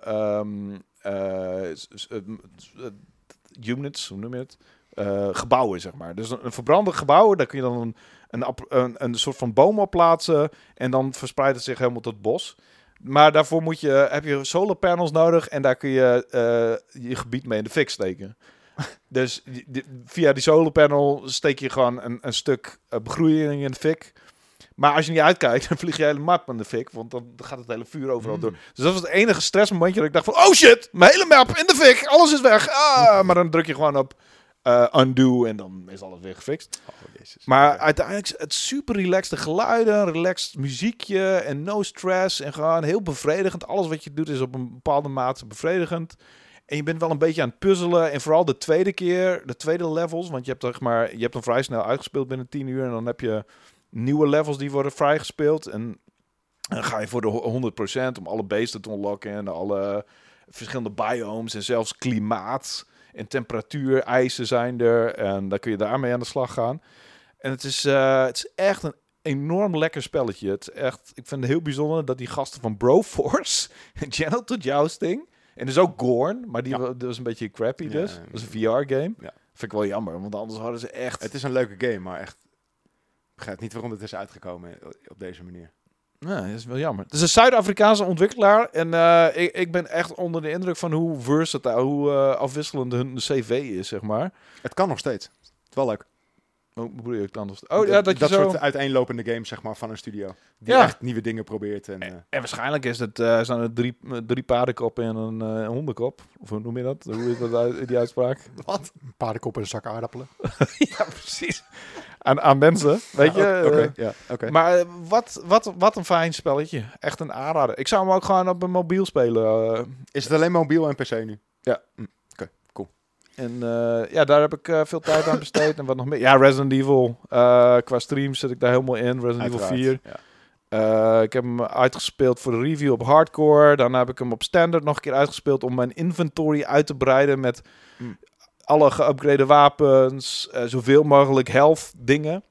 units, hoe noem je het? Gebouwen, zeg maar. Dus een verbrande gebouwen, daar kun je dan een soort van boom op plaatsen. En dan verspreidt het zich helemaal tot bos. Maar daarvoor heb je solar panels nodig. En daar kun je je gebied mee in de fik steken. Dus via die solar panel steek je gewoon een stuk begroeiing in de fik. Maar als je niet uitkijkt, dan vlieg je hele map in de fik. Want dan gaat het hele vuur overal door. Dus dat was het enige stressmomentje dat ik dacht van... Oh shit, mijn hele map in de fik. Alles is weg. Maar dan druk je gewoon op undo en dan is alles weer gefixt. Oh, Jezus. Maar uiteindelijk het super relaxed geluiden, relaxed muziekje en no stress. En gewoon heel bevredigend. Alles wat je doet is op een bepaalde mate bevredigend. En je bent wel een beetje aan het puzzelen. En vooral de tweede levels. Want je hebt hem vrij snel uitgespeeld binnen 10 uur. En dan heb je... nieuwe levels die worden vrijgespeeld. En dan ga je voor de 100% om alle beesten te unlocken. En alle verschillende biomes. En zelfs klimaat en temperatuur, eisen zijn er. En dan kun je daarmee aan de slag gaan. En het is echt een enorm lekker spelletje. Het is echt, ik vind het heel bijzonder dat die gasten van Broforce... Genital Jousting... En dus ook Gorn, maar dat was een beetje crappy dus. Dat was een VR-game. Ja. Vind ik wel jammer, want anders hadden ze echt... Het is een leuke game, maar echt... Ik begrijp niet waarom het is uitgekomen op deze manier. Nee, dat is wel jammer. Het is een Zuid-Afrikaanse ontwikkelaar. En ik ben echt onder de indruk van hoe versatile, hoe afwisselend hun cv is, zeg maar. Het kan nog steeds. Het is wel leuk. Oh, bedoel je, het kan nog steeds. Oh, ja, dat soort uiteenlopende games, zeg maar, van een studio. Die echt nieuwe dingen probeert. En waarschijnlijk is het, zijn er drie paardenkoppen en een hondenkop. Of hoe noem je dat? Hoe is dat die uitspraak? Wat? Een paardenkop en een zak aardappelen. Ja, precies. Aan mensen, weet je. Okay. Maar wat een fijn spelletje. Echt een aanrader. Ik zou hem ook gewoon op een mobiel spelen. Is het alleen mobiel en PC nu? Ja. Oké, cool. En daar heb ik veel tijd aan besteed. En wat nog meer? Ja, Resident Evil. Qua streams zit ik daar helemaal in. Resident Evil 4. Ja. Ik heb hem uitgespeeld voor de review op hardcore. Daarna heb ik hem op standard nog een keer uitgespeeld om mijn inventory uit te breiden met... alle geüpgrade wapens, zoveel mogelijk health dingen.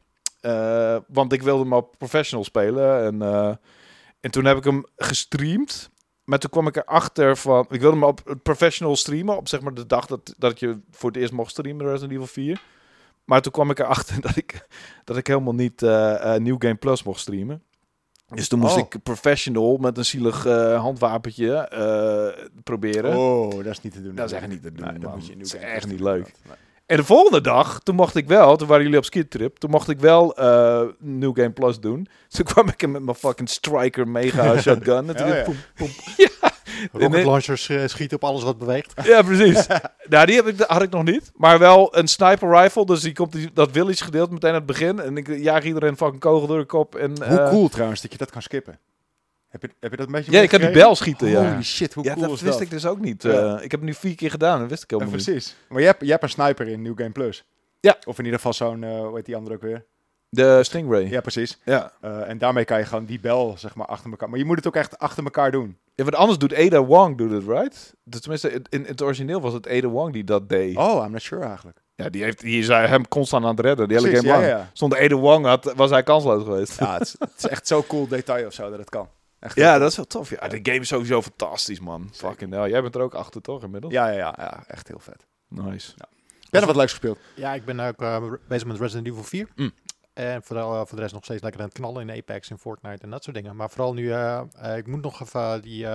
Want ik wilde hem op professional spelen. En toen heb ik hem gestreamd. Maar toen kwam ik erachter van... Ik wilde hem op professional streamen. Op zeg maar de dag dat je voor het eerst mocht streamen, Resident Evil 4. Maar toen kwam ik erachter dat ik helemaal niet New Game Plus mocht streamen. Dus toen moest ik professional met een zielig handwapentje proberen. Oh, dat is niet te doen. Dat is echt niet te doen, nee, dat moet je dat is echt niet leuk. Nee. En de volgende dag, toen waren jullie op skitrip, toen mocht ik wel New Game Plus doen. Toen kwam ik met mijn fucking Striker Mega Shotgun. Natuurlijk. Ja. Poem. Rocket launchers schieten op alles wat beweegt. Ja, precies. Nou, die had ik nog niet. Maar wel een sniper rifle. Dus dat village gedeelte meteen aan het begin. En ik jaag iedereen fucking kogel door de kop. En, hoe cool trouwens dat je dat kan skippen. Heb je dat een beetje Ja, ik heb die bel schieten, ja. Holy shit, hoe Ja, cool dat is wist dat? ik dus ook niet. Ja. Ik heb het nu 4 keer gedaan, dat wist ik helemaal niet. Precies. Maar je hebt een sniper in New Game Plus. Ja. Of in ieder geval zo'n, hoe heet die andere ook weer? De Stingray. Ja, precies. Ja. En daarmee kan je gewoon die bel, zeg maar, achter elkaar... Maar je moet het ook echt achter elkaar doen. Ja, want anders doet Ada Wong doet het, right? Dus tenminste, in het origineel was het Ada Wong die dat deed. Oh, I'm not sure eigenlijk. Ja, die is hem constant aan het redden, die hele Precies, game lang. ja. Zonder Ada Wong was hij kansloos geweest. Ja, het is echt zo'n cool detail of zo dat het kan. Echt heel Ja, cool. dat is wel tof. Ja, de game is sowieso fantastisch, man. Fucking hell. Jij bent er ook achter, toch, inmiddels? Ja, echt heel vet. Nice. Ben er wat leuks gespeeld? Ja, ik ben ook bezig met Resident Evil 4. Mm. En voor de rest nog steeds lekker aan het knallen in Apex, in Fortnite en dat soort dingen. Maar vooral nu, ik moet nog even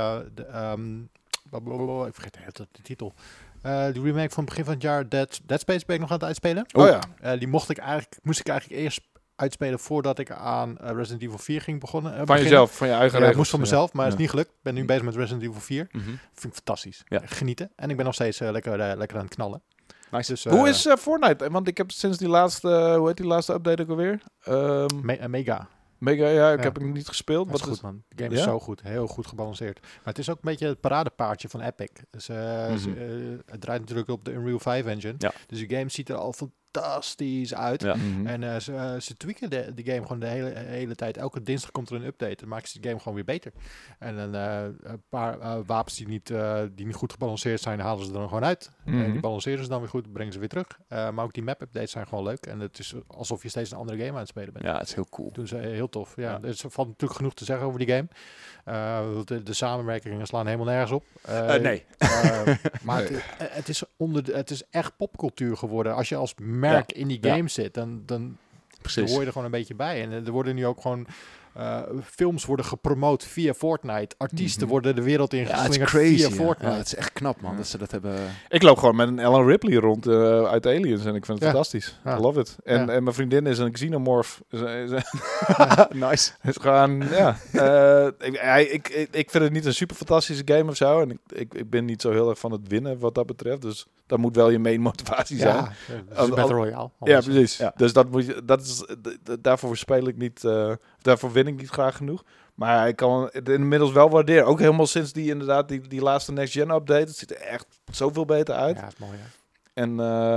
ik vergeet de titel. De remake van het begin van het jaar, Dead Space, ben ik nog aan het uitspelen. Oh ja. Die moest ik eigenlijk eerst uitspelen voordat ik aan Resident Evil 4 ging beginnen. Van jezelf, van je eigen Ja, ik regels. moest van mezelf, maar het Ja. is niet gelukt. Ik ben nu bezig met Resident Evil 4. Mhm. Vind ik fantastisch. Ja. Genieten. En ik ben nog steeds lekker aan het knallen. Nice. Dus, Hoe is Fortnite? Want ik heb sinds die laatste, hoe heet die laatste update ook alweer? Mega. Mega, ja, ik Ja. heb hem niet gespeeld. Dat is Wat goed, man. De game Ja? is zo goed. Heel goed gebalanceerd. Maar het is ook een beetje het paradepaardje van Epic. Dus, het draait natuurlijk op de Unreal 5 engine. Ja. Dus de game ziet er al fantastisch uit. Ja. Mhm. En ze tweaken de game gewoon de hele tijd. Elke dinsdag komt er een update. Dan maken ze de game gewoon weer beter. En dan een paar wapens die niet goed gebalanceerd zijn, halen ze er dan gewoon uit. Mhm. Die balanceren ze dan weer goed, brengen ze weer terug. Maar ook die map-updates zijn gewoon leuk. En het is alsof je steeds een andere game aan het spelen bent. Ja, het is heel cool. Doen ze heel tof. Ja. Ja. Er valt natuurlijk genoeg te zeggen over die game. De samenwerkingen slaan helemaal nergens op. Nee. Maar het is echt popcultuur geworden. Als je als merk in die game zit, dan Precies. hoor je er gewoon een beetje bij. En er worden nu ook gewoon films worden gepromoot via Fortnite. Artiesten worden de wereld in Ja, het is geslingerd crazy. via Ja. Fortnite. Ja, het is echt knap, man, dat ze dat hebben... Ik loop gewoon met een Ellen Ripley rond uit Aliens en ik vind het Ja. fantastisch. Ja. I love it. En mijn vriendin is een xenomorph. Nice. Het is gewoon, ja. Ik vind het niet een super fantastische game of zo. En ik ben niet zo heel erg van het winnen wat dat betreft. Dus dat moet wel je main motivatie zijn. Ja, het is Battle Royale. Ja, precies. Ja. Dus daarvoor speel ik niet, daarvoor win ik niet graag genoeg. Maar ik kan het inmiddels wel waarderen. Ook helemaal sinds die laatste Next Gen update. Het ziet er echt zoveel beter uit. Ja, het is mooi. Ja. En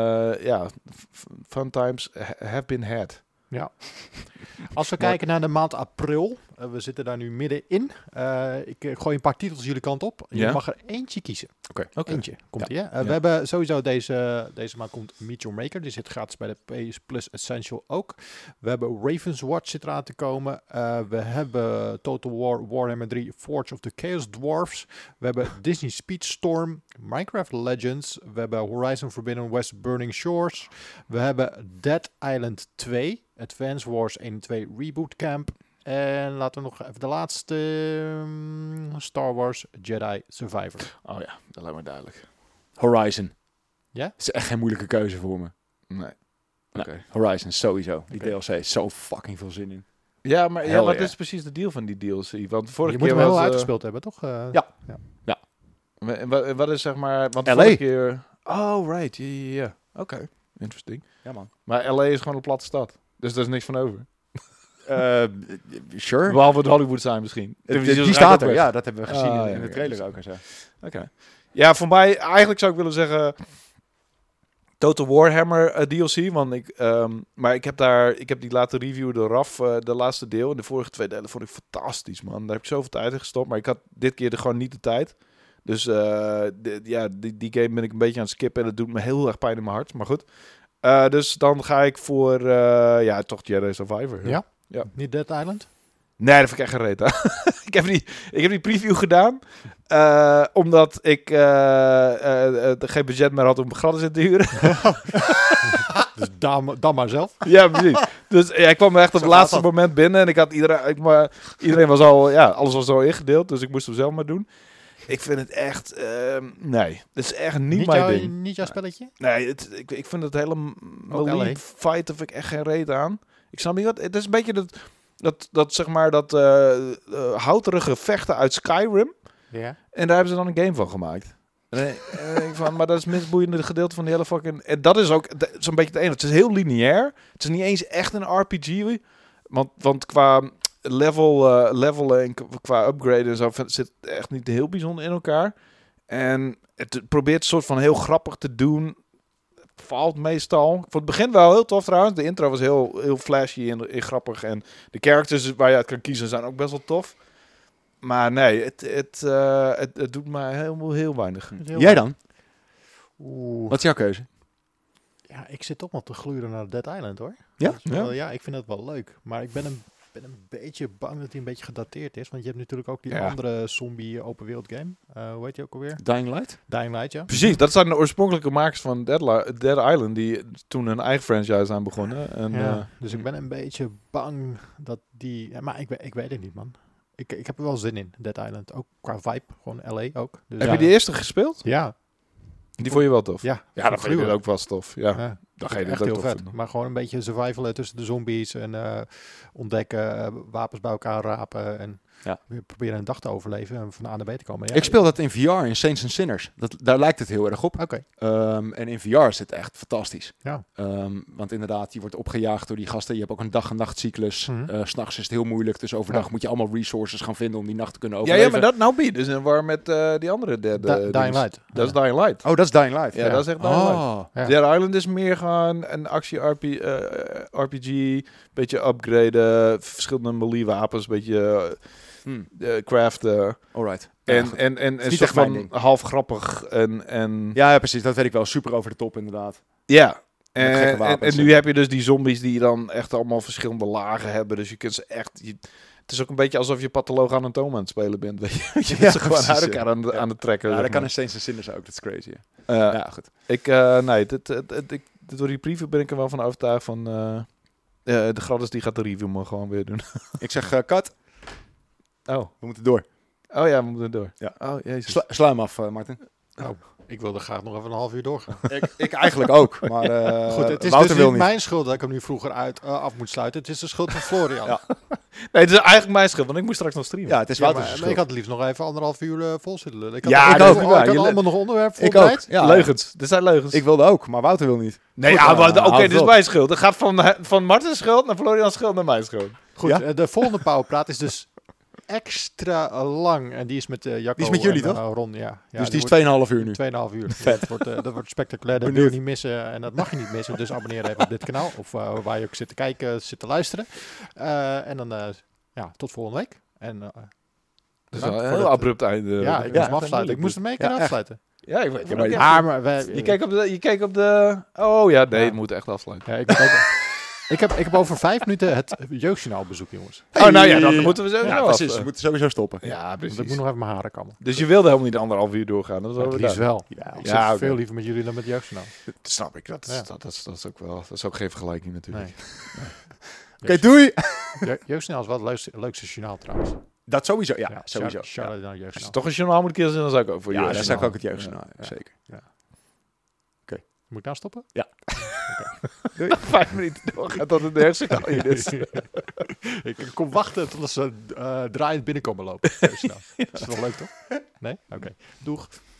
fun times have been had. Ja. Als we kijken naar de maand april, we zitten daar nu middenin. Ik gooi een paar titels jullie kant op. Je Ja? mag er eentje kiezen. Oké. Eentje komt ie, hè? Ja. We hebben sowieso deze maand komt Meet Your Maker. Die zit gratis bij de PS Plus Essential ook. We hebben Raven's Watch zit eraan te komen. We hebben Total War Warhammer 3 Forge of the Chaos Dwarfs. We hebben Disney Speedstorm, Minecraft Legends. We hebben Horizon Forbidden West Burning Shores. We hebben Dead Island 2, Advance Wars 1 en 2 Reboot Camp. En laten we nog even de laatste Star Wars Jedi Survivor. Oh ja, dat lijkt me duidelijk. Horizon. Ja? Is echt geen moeilijke keuze voor me. Nee. Nee, Horizon, sowieso. Die Oké. DLC, zo fucking veel zin in. Ja, maar Hell wat yeah. is precies de deal van die DLC? Want Je vorige moet keer hem was... wel uitgespeeld hebben, toch? Ja. En wat is zeg maar... Want LA. vorige keer... Oh, right. Ja. Oké. Interesting. Ja, man. Maar LA is gewoon een platte stad. Dus daar is niks van over. Sure. Behalve het Hollywood sign misschien. Die staat er, ja. Dat hebben we gezien Ah, in ja, de ja. trailer ook en zo. Oké. Ja, voor mij... Eigenlijk zou ik willen zeggen... Total Warhammer DLC, want maar ik heb die laten reviewen door Raf, de laatste deel. En de vorige 2 delen vond ik fantastisch, man. Daar heb ik zoveel tijd in gestopt, maar ik had dit keer gewoon niet de tijd. Dus die game ben ik een beetje aan het skippen en dat doet me heel erg pijn in mijn hart, maar goed. Dus dan ga ik voor, toch Jedi Survivor. Ja? Ja. Niet Dead Island? Nee, dat vind ik echt geen reet aan. ik heb die preview gedaan. Omdat ik geen budget meer had om gratis in te huren. Dus dan maar zelf. Ja, precies. Dus ik kwam echt op het laatste moment binnen. En ik had iedereen was al... Ja, alles was al ingedeeld. Dus ik moest hem zelf maar doen. Ik vind het echt... nee, het is echt niet mijn ding. Niet jouw spelletje? Nee, ik vind het hele melee fight of ik echt geen reet aan. Ik snap niet wat... Het is een beetje dat zeg maar, dat houterige vechten uit Skyrim. Ja. En daar hebben ze dan een game van gemaakt. En dan denk ik van, maar dat is het minst boeiende gedeelte van de hele fucking... En dat is ook zo'n beetje het ene. Het is heel lineair. Het is niet eens echt een RPG. Want qua levelen qua upgraden en zo zit echt niet heel bijzonder in elkaar. En het probeert een soort van heel grappig te doen. Het valt meestal. Voor het begin wel heel tof trouwens. De intro was heel flashy en grappig. En de characters waar je uit kan kiezen zijn ook best wel tof. Maar nee, het doet mij heel weinig. Jij dan? Oeh. Wat is jouw keuze? Ja, ik zit toch wel te gluren naar Dead Island, hoor. Ja? Dat is wel- ja, ik vind het wel leuk. Maar ik ben een beetje bang dat hij een beetje gedateerd is. Want je hebt natuurlijk ook die Ja. andere zombie open wereld game. Hoe heet die ook alweer? Dying Light? Dying Light, ja. Precies, dat zijn de oorspronkelijke makers van Dead Island die toen hun eigen franchise aan begonnen. En, Ja, dus ik ben een beetje bang dat die... Ja, maar ik weet het niet, man. Ik heb er wel zin in, Dead Island. Ook qua vibe, gewoon LA ook. Dus, heb je die eerste gespeeld? Ja. Die vond je wel tof? Ja, Ja, dan vind je dit ook wel tof. Ja, Ja, dan ga je dit echt ook heel tof vet. vinden. Maar gewoon een beetje survivalen tussen de zombies en ontdekken, wapens bij elkaar rapen en weer proberen een dag te overleven en van de A naar B te komen. Ja, Ik speel dat in VR, in Saints and Sinners. Daar lijkt het heel erg op. Oké. En in VR is het echt fantastisch. Ja. Want inderdaad, je wordt opgejaagd door die gasten. Je hebt ook een dag- en nachtcyclus. Mhm. 's S'nachts is het heel moeilijk. Dus overdag Ja. moet je allemaal resources gaan vinden om die nacht te kunnen Ja, overleven. maar dat nou bied. Dus waar met die andere Dead Dying dinges. Light. Dat is Dying Light. Oh, dat is Dying Light. Ja, dat is echt Dying Light. Oh. Ja. Dead Island is meer gewoon een actie-RPG, beetje upgraden, verschillende melee-wapens, beetje craften. Alright. En een niet soort echt mijn van ding. half grappig en Ja, precies. Dat weet ik wel. Super over de top, inderdaad. ja. Met gekke En wapens nu heb je dus die zombies die dan echt allemaal verschillende lagen hebben. Dus je kunt ze echt... het is ook een beetje alsof je patholoog anatoom aan het spelen bent. Weet je, je bent ze gewoon precies, uit elkaar aan het trekken. Ja, zeg dat kan maar. in Saints and Sinners ook. Dat is crazy. Ja. Ja, goed. Door die preview ben ik er wel van overtuigd van... de Gratis die gaat de review maar gewoon weer doen. Ik zeg cut. Oh. We moeten door. Oh ja, we moeten door. Ja. Oh, jezus. Sla hem af, Martin. Ik wilde graag nog even een half uur doorgaan. ik eigenlijk ook. Maar Goed, het is Wouter dus wil niet niet. mijn schuld dat ik hem nu vroeger af moet sluiten. Het is de schuld van Florian. Ja. Nee, het is eigenlijk mijn schuld, want ik moet straks nog streamen. Ja, het is Ja, Wouter's maar schuld. ik had het liefst nog even 1,5 uur vol zitten lullen. Ik had, Ja, ik dat had, is ik waar. had Je allemaal nog onderwerp Ik ook. voorbereid. Ja. Leugens. Dit zijn leugens. Ik wilde ook, maar Wouter wil niet. Nee, Goed, ja, maar houd oké, het dit is op. mijn schuld. Het gaat van Martins schuld naar Florian's schuld naar mijn schuld. Goed, Ja? de volgende Powerpraat is dus extra lang. En die is met Jacco Die is met jullie, en, toch? Ron, ja. Dus die is 2,5 uur nu. 2,5 uur. Vet. Dat wordt spectaculair. Dat wil je niet missen. En dat mag je niet missen. Dus abonneer even op dit kanaal. Of waar je ook zit te kijken, zit te luisteren. En dan tot volgende week. En Dat is bedankt wel een voor heel dit- abrupt einde. ja, ik moest hem afsluiten. Ik moest hem mee kunnen Ja, echt. afsluiten. Ja, ik weet Ja, maar- Ja, maar wij... Je keek op de... Oh ja, nee, Ja. het moet echt afsluiten. Ja, ik moet ook... Ik heb over 5 minuten het jeugdjournaal bezoek, jongens. Oh, nou ja, dan moeten we sowieso Ja, af. precies. We moeten sowieso stoppen. Ja, Want precies. ik moet nog even mijn haren kammen. Dus je wilde helemaal niet 1,5 uur doorgaan. Dat is wel Het liefst wel. Ja, Ik ja, zit oké. veel liever met jullie dan met het jeugdjournaal. Dat snap ik. Dat is ook wel... Dat is ook geen vergelijking natuurlijk. Nee. Oké, doei! Jeugdjournaal is wel het leukste journaal trouwens. Dat sowieso, ja. Sowieso. Shout-out naar Als je jeugdjournaal. toch een journaal moet kiezen, dan zou ik ook voor Ja, je. dat zou ik ook het jeugdjournaal. Ja, zeker. Moet ik nou stoppen? 5 minuten doorgaan tot het jeugdjournaal hier is. Ik kom wachten tot ze draaiend binnenkomen lopen. Jeugdjournaal. Dat is wel leuk, toch? Nee? Oké. Doeg.